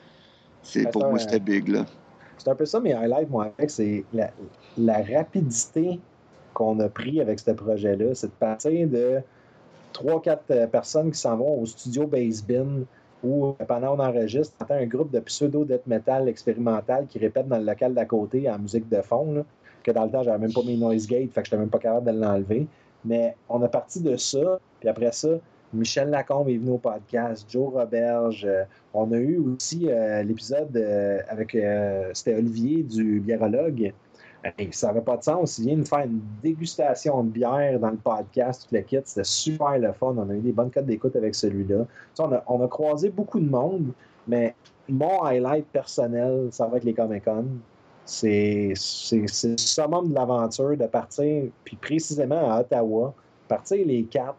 c'est, pour moi, c'était big, là. C'est un peu ça, mes highlights, moi, avec, c'est la, la rapidité qu'on a pris avec ce projet-là. C'est de partir de trois quatre personnes qui s'en vont au studio Base Bin où, pendant qu'on enregistre, on entend un groupe de pseudo-death metal expérimental qui répète dans le local d'à côté en musique de fond, là, que dans le temps, j'avais même pas mis Noise Gate, fait que j'étais même pas capable de l'enlever. Mais on a parti de ça, puis après ça, Michel Lacombe est venu au podcast, Joe Roberge. Euh, on a eu aussi euh, l'épisode euh, avec, euh, c'était Olivier du biérologue. Et ça n'avait pas de sens. Il vient de faire une dégustation de bière dans le podcast, tout le kit. C'était super le fun. On a eu des bonnes cotes d'écoute avec celui-là. On a, on a croisé beaucoup de monde, mais mon highlight personnel, ça va être les Comic-Con. C'est, c'est, c'est le summum de l'aventure de partir, puis précisément à Ottawa, partir les quatre.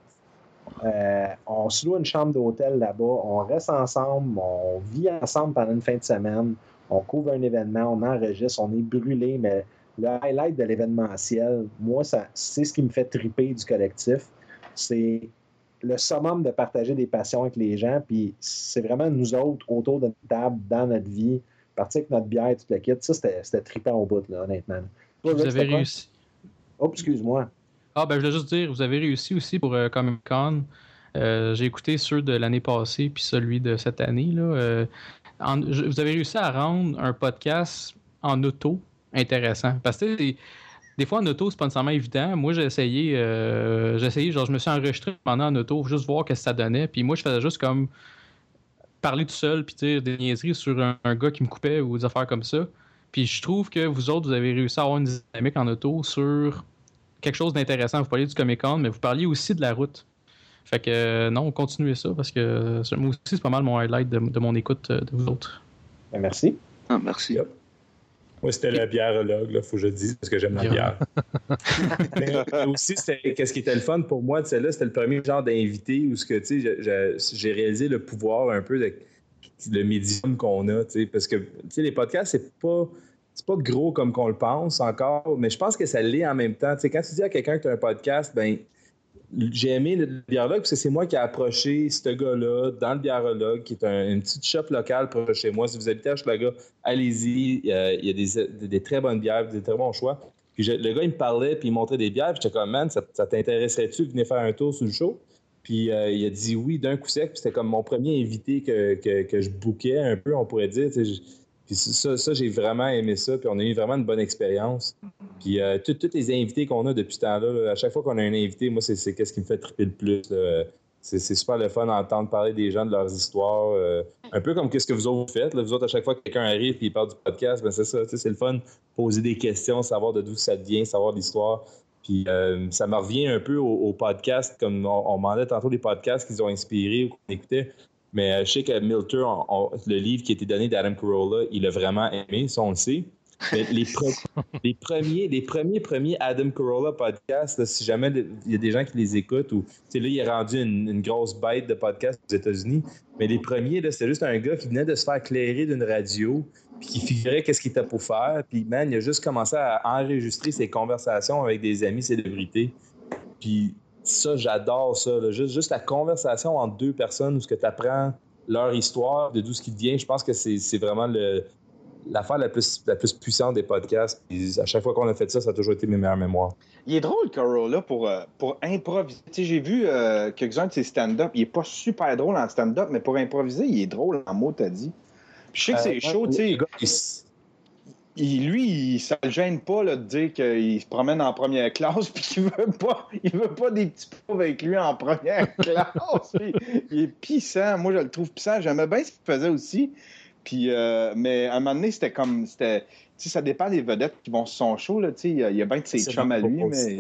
Euh, on se loue une chambre d'hôtel là-bas, on reste ensemble, on vit ensemble pendant une fin de semaine, on couvre un événement, on enregistre, on est brûlé, mais le highlight de l'événementiel, moi, ça, c'est ce qui me fait triper du collectif. C'est le summum de partager des passions avec les gens, puis c'est vraiment nous autres, autour de notre table, dans notre vie, partir avec notre bière, tout le kit. Ça, c'était, c'était trippant au bout, là, honnêtement. Vous là, avez réussi. Oh, excuse-moi. Ah, ben, je voulais juste dire, vous avez réussi aussi pour euh, Comic-Con Euh, j'ai écouté ceux de l'année passée puis celui de cette année. Là. Euh, en, je, vous avez réussi à rendre un podcast en auto intéressant. Parce que des, des fois en auto, c'est pas nécessairement évident. Moi, j'ai essayé, euh, j'ai essayé, genre je me suis enregistré pendant en auto, juste voir ce que ça donnait. Puis moi, je faisais juste comme parler tout seul puis dire des niaiseries sur un, un gars qui me coupait ou des affaires comme ça. Puis je trouve que vous autres, vous avez réussi à avoir une dynamique en auto sur quelque chose d'intéressant. Vous parliez du Comic-Con, mais vous parliez aussi de la route. Fait que euh, non, continuez ça parce que euh, moi aussi, c'est pas mal mon highlight de, de mon écoute euh, de vous autres. Ben, merci. Ah, merci. Yep. Moi, c'était la biérologue, il faut que je le dise, parce que j'aime la bière. Mais aussi, c'était, qu'est-ce qui était le fun pour moi de celle-là, c'était le premier genre d'invité où ce que, tu sais, j'ai réalisé le pouvoir un peu de le médium qu'on a, tu sais, parce que, tu sais, les podcasts, c'est pas... C'est pas gros comme qu'on le pense encore, mais je pense que ça l'est en même temps. Tu sais, quand tu dis à quelqu'un que tu as un podcast, ben j'ai aimé le biérologue parce que c'est moi qui ai approché ce gars-là dans le biérologue, qui est un, une petite shop locale proche de chez moi. Si vous habitez à Hochelaga, allez-y. Euh, il y a des, des, des très bonnes bières, des très bons choix. Puis je, le gars, il me parlait, puis il montrait des bières. Puis j'étais comme, man, ça, ça t'intéresserait-tu de venir faire un tour sur le show? Puis euh, il a dit oui d'un coup sec. Puis c'était comme mon premier invité que, que, que je bookais un peu, on pourrait dire. Tu sais, puis ça, ça, j'ai vraiment aimé ça. Puis on a eu vraiment une bonne expérience. Puis euh, tous les invités qu'on a depuis ce temps-là, là, à chaque fois qu'on a un invité, moi, c'est, c'est qu'est-ce qui me fait triper le plus. C'est, c'est super le fun d'entendre parler des gens, de leurs histoires. Euh, un peu comme qu'est-ce que vous autres faites. Là. Vous autres, à chaque fois que quelqu'un arrive et il parle du podcast, ben c'est ça. C'est le fun. Poser des questions, savoir de d'où ça vient, savoir l'histoire. Puis euh, ça me revient un peu au, au podcast, comme on, on demandait tantôt les podcasts qu'ils ont inspirés ou qu'on écoutait. Mais euh, je sais que Milter, on, on, le livre qui a été donné d'Adam Carolla, il a vraiment aimé, ça on le sait. Mais les, pre- les premiers, les premiers, premiers Adam Carolla podcasts, là, si jamais il y a des gens qui les écoutent, ou là, il est rendu une, une grosse bête de podcasts aux États-Unis, mais les premiers, là, c'était juste un gars qui venait de se faire éclairer d'une radio, puis qui figurait qu'est-ce qu'il était pour faire, puis man, il a juste commencé à enregistrer ses conversations avec des amis célébrités. Puis ça, j'adore ça. Là. Juste, juste la conversation entre deux personnes où tu apprends leur histoire, de d'où ce qui vient, je pense que c'est, c'est vraiment le, l'affaire la plus, la plus puissante des podcasts. Puis à chaque fois qu'on a fait ça, ça a toujours été mes meilleures mémoires. Il est drôle, Carolla, pour, pour improviser. Tu sais, j'ai vu euh, quelques-uns de ses stand-up. Il est pas super drôle en stand-up, mais pour improviser, il est drôle en mots, t'as dit. Puis je sais que c'est euh, chaud, tu sais. Il, lui, il, ça le gêne pas là, de dire qu'il se promène en première classe puis qu'il veut pas, il veut pas des petits pauvres avec lui en première classe. Puis, il est pissant. Moi, je le trouve pissant. J'aimais bien ce qu'il faisait aussi. Puis, euh, mais à un moment donné, c'était comme... C'était, tu sais, ça dépend des vedettes qui vont sur son show. Là, il, y a, il y a bien de ses chums à lui, mais...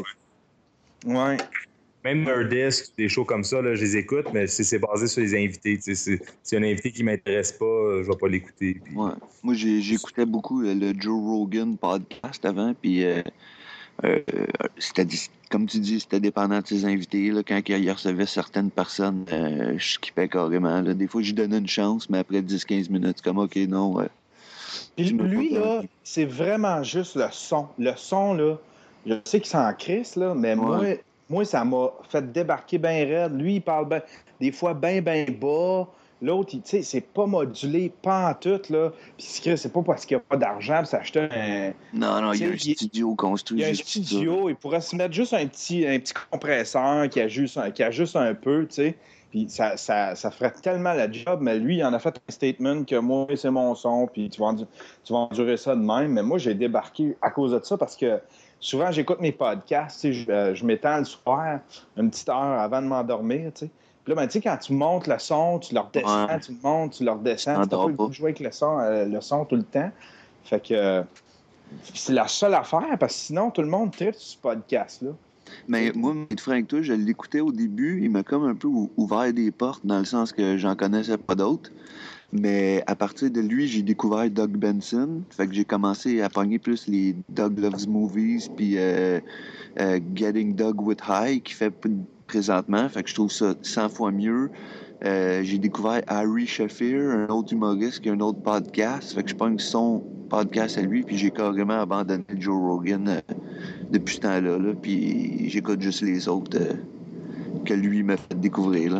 Ouais. Même Nerdist, des shows comme ça, là, je les écoute, mais c'est, c'est basé sur les invités. C'est, c'est un invité qui ne m'intéresse pas, je ne vais pas l'écouter. Puis... Ouais. Moi, j'ai, j'écoutais beaucoup euh, le Joe Rogan podcast avant, puis euh, euh, c'était, comme tu dis, c'était dépendant de ses invités. Là, quand il recevait certaines personnes, euh, je skippais carrément. Là. Des fois, je lui donnais une chance, mais après dix à quinze minutes, c'est comme, OK, non. Euh, puis lui, là, c'est vraiment juste le son. Le son, là, je sais qu'il s'en crisse, là, mais ouais. moi... Moi, ça m'a fait débarquer bien raide. Lui, il parle ben, des fois bien, bien bas. L'autre, tu sais, c'est pas modulé, pas en tout, là. Puis c'est pas parce qu'il n'y a pas d'argent pour s'acheter un... Non, non, il y a un studio construit. Il y a un studio, il pourrait se mettre juste un petit, un petit compresseur qui ajuste, qui ajuste un peu, tu sais. Puis ça, ça, ça ferait tellement la job, mais lui, il en a fait un statement que moi, c'est mon son, puis tu vas, endurer, tu vas endurer ça de même. Mais moi, j'ai débarqué à cause de ça parce que souvent, j'écoute mes podcasts, tu sais, je, euh, je m'étends le soir, une petite heure avant de m'endormir, tu sais. Puis là, ben, tu sais, quand tu montes le son, tu le redescends, ouais. tu le montes, tu le redescends, tu peux pas jouer avec le son, euh, le son tout le temps. Fait que euh, c'est la seule affaire, parce que sinon, tout le monde tripe sur ce podcast-là. Mais moi, être franc avec toi, je l'écoutais au début, il m'a comme un peu ouvert des portes, dans le sens que j'en connaissais pas d'autres. Mais à partir de lui, j'ai découvert Doug Benson. Fait que j'ai commencé à pogner plus les Doug Loves Movies, puis euh, euh, Getting Doug with High, qui fait présentement. Fait que je trouve ça cent fois mieux. Euh, j'ai découvert Harry Shafir, un autre humoriste qui a un autre podcast. Fait que je pogne son podcast à lui, puis j'ai carrément abandonné Joe Rogan euh, depuis ce temps-là. Là, puis j'écoute juste les autres euh, que lui m'a fait découvrir. Là.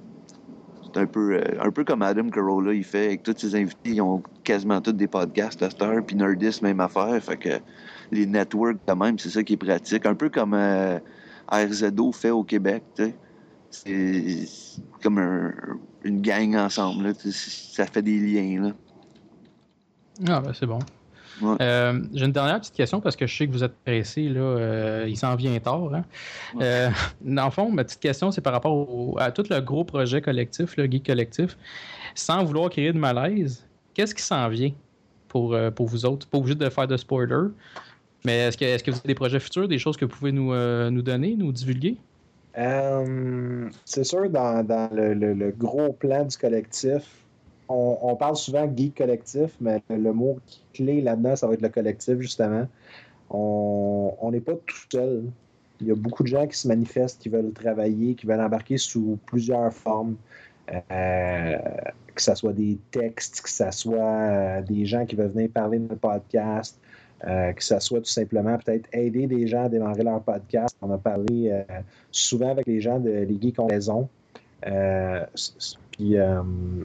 C'est un peu, euh, un peu comme Adam Carolla, il fait avec tous ses invités, ils ont quasiment tous des podcasts à cette heure, puis Nerdist, même affaire. Fait que les networks, quand même, c'est ça qui est pratique. Un peu comme euh, R Z O fait au Québec, tu sais. c'est comme un, une gang ensemble. Là. Ça fait des liens. Là. Ah, ben c'est bon. Ouais. Euh, j'ai une dernière petite question parce que je sais que vous êtes pressé, là, euh, il s'en vient tard. Hein? Ouais. Euh, dans le fond, ma petite question, c'est par rapport au, à tout le gros projet collectif, le Geek Collectif. Sans vouloir créer de malaise, qu'est-ce qui s'en vient pour, euh, pour vous autres? Pas obligé de faire de spoiler, mais est-ce que, est-ce que vous avez des projets futurs, des choses que vous pouvez nous, euh, nous donner, nous divulguer? Euh, c'est sûr, dans, dans le, le, le gros plan du collectif, on, on parle souvent geek collectif, mais le, le mot clé là-dedans, ça va être le collectif, justement. On n'est pas tout seul. Il y a beaucoup de gens qui se manifestent, qui veulent travailler, qui veulent embarquer sous plusieurs formes. Euh, que ce soit des textes, que ce soit euh, des gens qui veulent venir parler de notre podcast, euh, que ce soit tout simplement peut-être aider des gens à démarrer leur podcast. On a parlé euh, souvent avec les gens de Les Geeks ont raison. Euh, puis euh,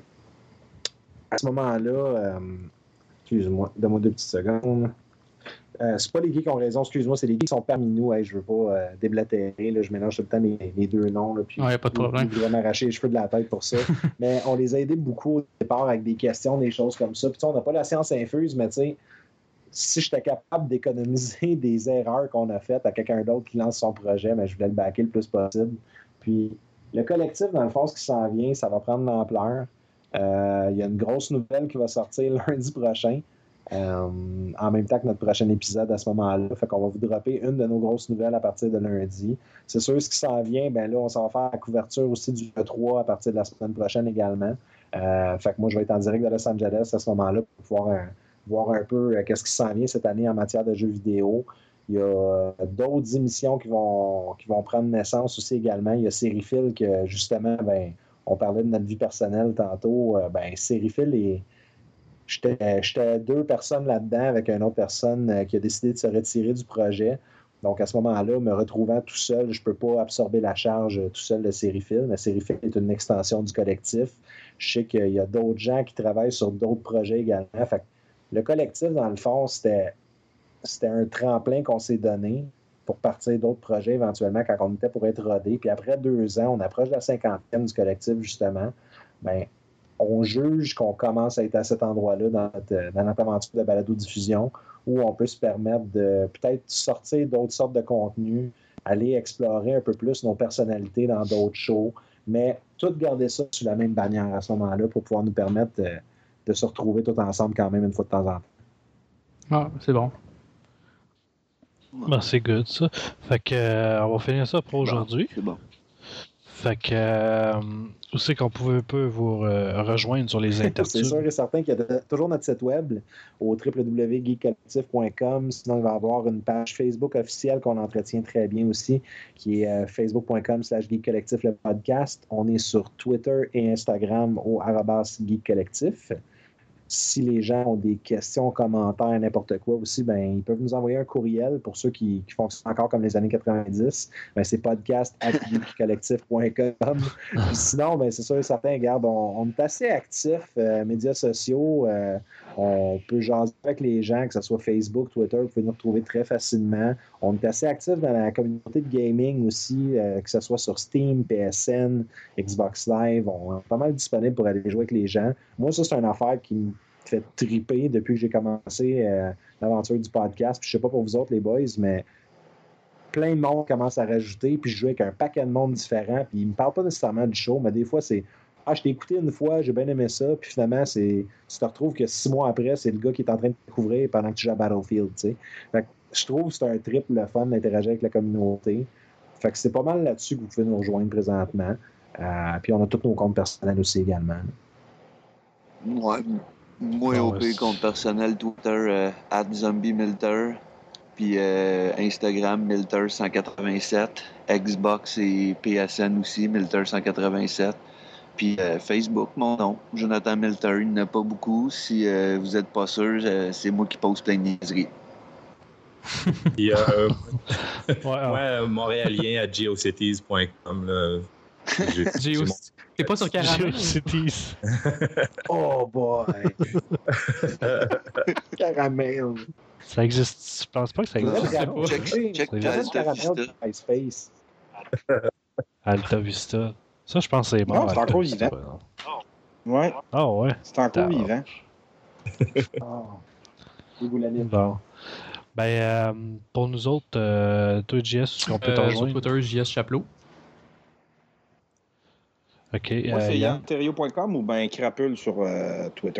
à ce moment-là, euh, excuse-moi, donne-moi deux petites secondes. Euh, c'est pas les geeks qui ont raison, excuse-moi, c'est les geeks qui sont parmi nous. Hey, je veux pas euh, déblatérer, là, je mélange tout le temps les, les deux noms. Là, puis ouais, pas de problème. Je voudrais m'arracher les cheveux de la tête pour ça. Mais on les a aidés beaucoup au départ avec des questions, des choses comme ça. Puis on n'a pas la science infuse, mais tu sais, si j'étais capable d'économiser des erreurs qu'on a faites à quelqu'un d'autre qui lance son projet, mais je voulais le backer le plus possible. Puis le collectif, dans le fond, ce qui s'en vient, ça va prendre de l'ampleur. Euh, il y a une grosse nouvelle qui va sortir lundi prochain. Euh, en même temps que notre prochain épisode à ce moment-là. Fait qu'on va vous dropper une de nos grosses nouvelles à partir de lundi. C'est sûr, ce qui s'en vient, ben là, on s'en va faire la couverture aussi du E trois à partir de la semaine prochaine également. Euh, fait que moi, je vais être en direct de Los Angeles à ce moment-là pour pouvoir euh, voir un peu euh, qu'est-ce qui s'en vient cette année en matière de jeux vidéo. Il y a euh, d'autres émissions qui vont, qui vont prendre naissance aussi également. Il y a Sérifil que, justement, ben, on parlait de notre vie personnelle tantôt. Euh, ben, Sérifil est J'étais, j'étais deux personnes là-dedans avec une autre personne euh, qui a décidé de se retirer du projet. Donc, à ce moment-là, me retrouvant tout seul, je ne peux pas absorber la charge tout seul de Sérifil. Mais Sérifil est une extension du collectif. Je sais qu'il y a d'autres gens qui travaillent sur d'autres projets également. Fait que le collectif, dans le fond, c'était, c'était un tremplin qu'on s'est donné pour partir d'autres projets éventuellement quand on était pour être rodé. Puis après deux ans, on approche de la cinquantaine du collectif, justement. Bien, on juge qu'on commence à être à cet endroit-là dans notre, dans notre aventure de balado-diffusion où on peut se permettre de peut-être sortir d'autres sortes de contenus, aller explorer un peu plus nos personnalités dans d'autres shows, mais tout garder ça sous la même bannière à ce moment-là pour pouvoir nous permettre de, de se retrouver tous ensemble quand même une fois de temps en temps. Ah, c'est bon. Ben, c'est good, ça. Fait que, euh, on va finir ça pour aujourd'hui. C'est bon. Fait que, euh, où c'est qu'on pouvait un peu vous euh, rejoindre sur les intertubes? C'est sûr et certain qu'il y a toujours notre site web au w w w point geek collectif point com. Sinon, il va y avoir une page Facebook officielle qu'on entretient très bien aussi, qui est euh, facebook point com slash geek collectif le podcast. On est sur Twitter et Instagram au arobase geek collectif. Si les gens ont des questions, commentaires, n'importe quoi aussi, ben, ils peuvent nous envoyer un courriel pour ceux qui, qui fonctionnent encore comme les années quatre-vingt-dix. Ben, c'est podcast arobase geek collectif point com. Sinon, ben, c'est sûr et certain, regarde, on, on est assez actifs, euh, médias sociaux. Euh, on peut jaser avec les gens, que ce soit Facebook, Twitter, vous pouvez nous retrouver très facilement. On est assez actifs dans la communauté de gaming aussi, euh, que ce soit sur Steam, P S N, Xbox Live. On est pas mal disponible pour aller jouer avec les gens. Moi, ça, c'est une affaire qui me fait triper depuis que j'ai commencé euh, l'aventure du podcast. Puis je sais pas pour vous autres, les boys, mais plein de monde commence à rajouter, puis je joue avec un paquet de monde différent, puis ils me parlent pas nécessairement du show, mais des fois, c'est « Ah, je t'ai écouté une fois, j'ai bien aimé ça », puis finalement, c'est tu te retrouves que six mois après, c'est le gars qui est en train de te découvrir pendant que tu joues à Battlefield, tu sais. Fait que je trouve que c'est un trip, le fun d'interagir avec la communauté. Fait que c'est pas mal là-dessus que vous pouvez nous rejoindre présentement. Euh, puis on a tous nos comptes personnels aussi également. Ouais. Moi, Bon, O P, c'est... compte personnel, Twitter, euh, at Zombie Milter, puis euh, Instagram, Milter cent quatre-vingt-sept, Xbox et P S N aussi, Milter cent quatre-vingt-sept, puis euh, Facebook, mon nom, Jonathan Milter, il n'y en a pas beaucoup. Si euh, vous n'êtes pas sûr, euh, c'est moi qui pose plein de niaiseries. Puis, euh, ouais, moi, montréalien à geocities point com. Là. J'ai, j'ai mon... T'es pas sur Caramel? Geocities. Oh boy! Caramel! Ça existe. Je pense pas que ça existe. Check, check, check, Caramel de MySpace. Alta Vista. Ça, je pense que c'est mort. Non, c'est Alta encore Vista. vivant. Ouais. Ah ouais? C'est encore D'accord. vivant. Oh. Et vous l'avez. Bon. Ben, euh, pour nous autres, euh, toi, J S, est-ce qu'on peut t'en Euh, sur rejoindre? Twitter, J S Chapelot. OK. Moi, euh, c'est Yann? yanterio point com ou ben Crapule sur euh, Twitter.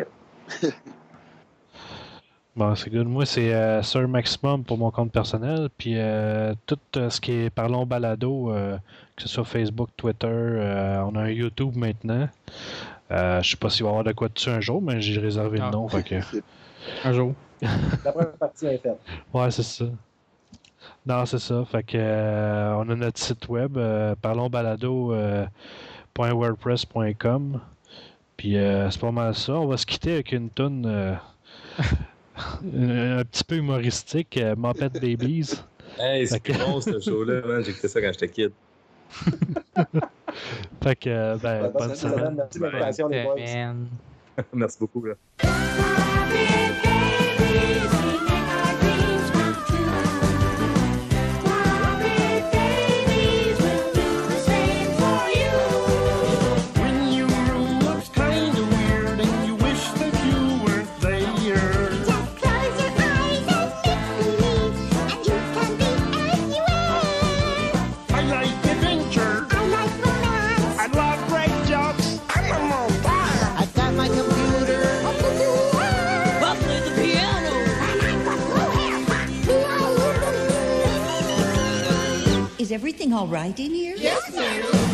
Bon, c'est good. Moi, c'est euh, Sir Maximum pour mon compte personnel. Puis euh, tout euh, ce qui est Parlons Balado, euh, que ce soit Facebook, Twitter, euh, on a un YouTube maintenant. Euh, je sais pas s'il va y avoir de quoi dessus un jour, mais j'ai réservé Ah. le nom. Fait que... Un jour. La première partie est faite. Ouais, c'est ça. Non, c'est ça. Fait que euh, on a notre site web, euh, parlonsbalado point wordpress point com. Puis euh, c'est pas mal ça. On va se quitter avec une toune euh, un, un petit peu humoristique, euh, Muppet Babies. Hey, c'est Fait que- bon ce show-là, man. J'ai écouté ça quand j'étais kid. Fait que euh, ben, Ouais, bonne bonne semaine. semaine. Merci de l'invitation, les boys. Man. Merci beaucoup. Là. When your room looks kinda weird and you wish that you weren't there. Just close your eyes and make believe, and you can be anywhere. I like adventure. I like romance. I love great jokes. I'm a monster. I've got my computer. What to do? I'll play the piano. And I've got blue hair. Be I live in Is everything all right in here? Yes, ma'am.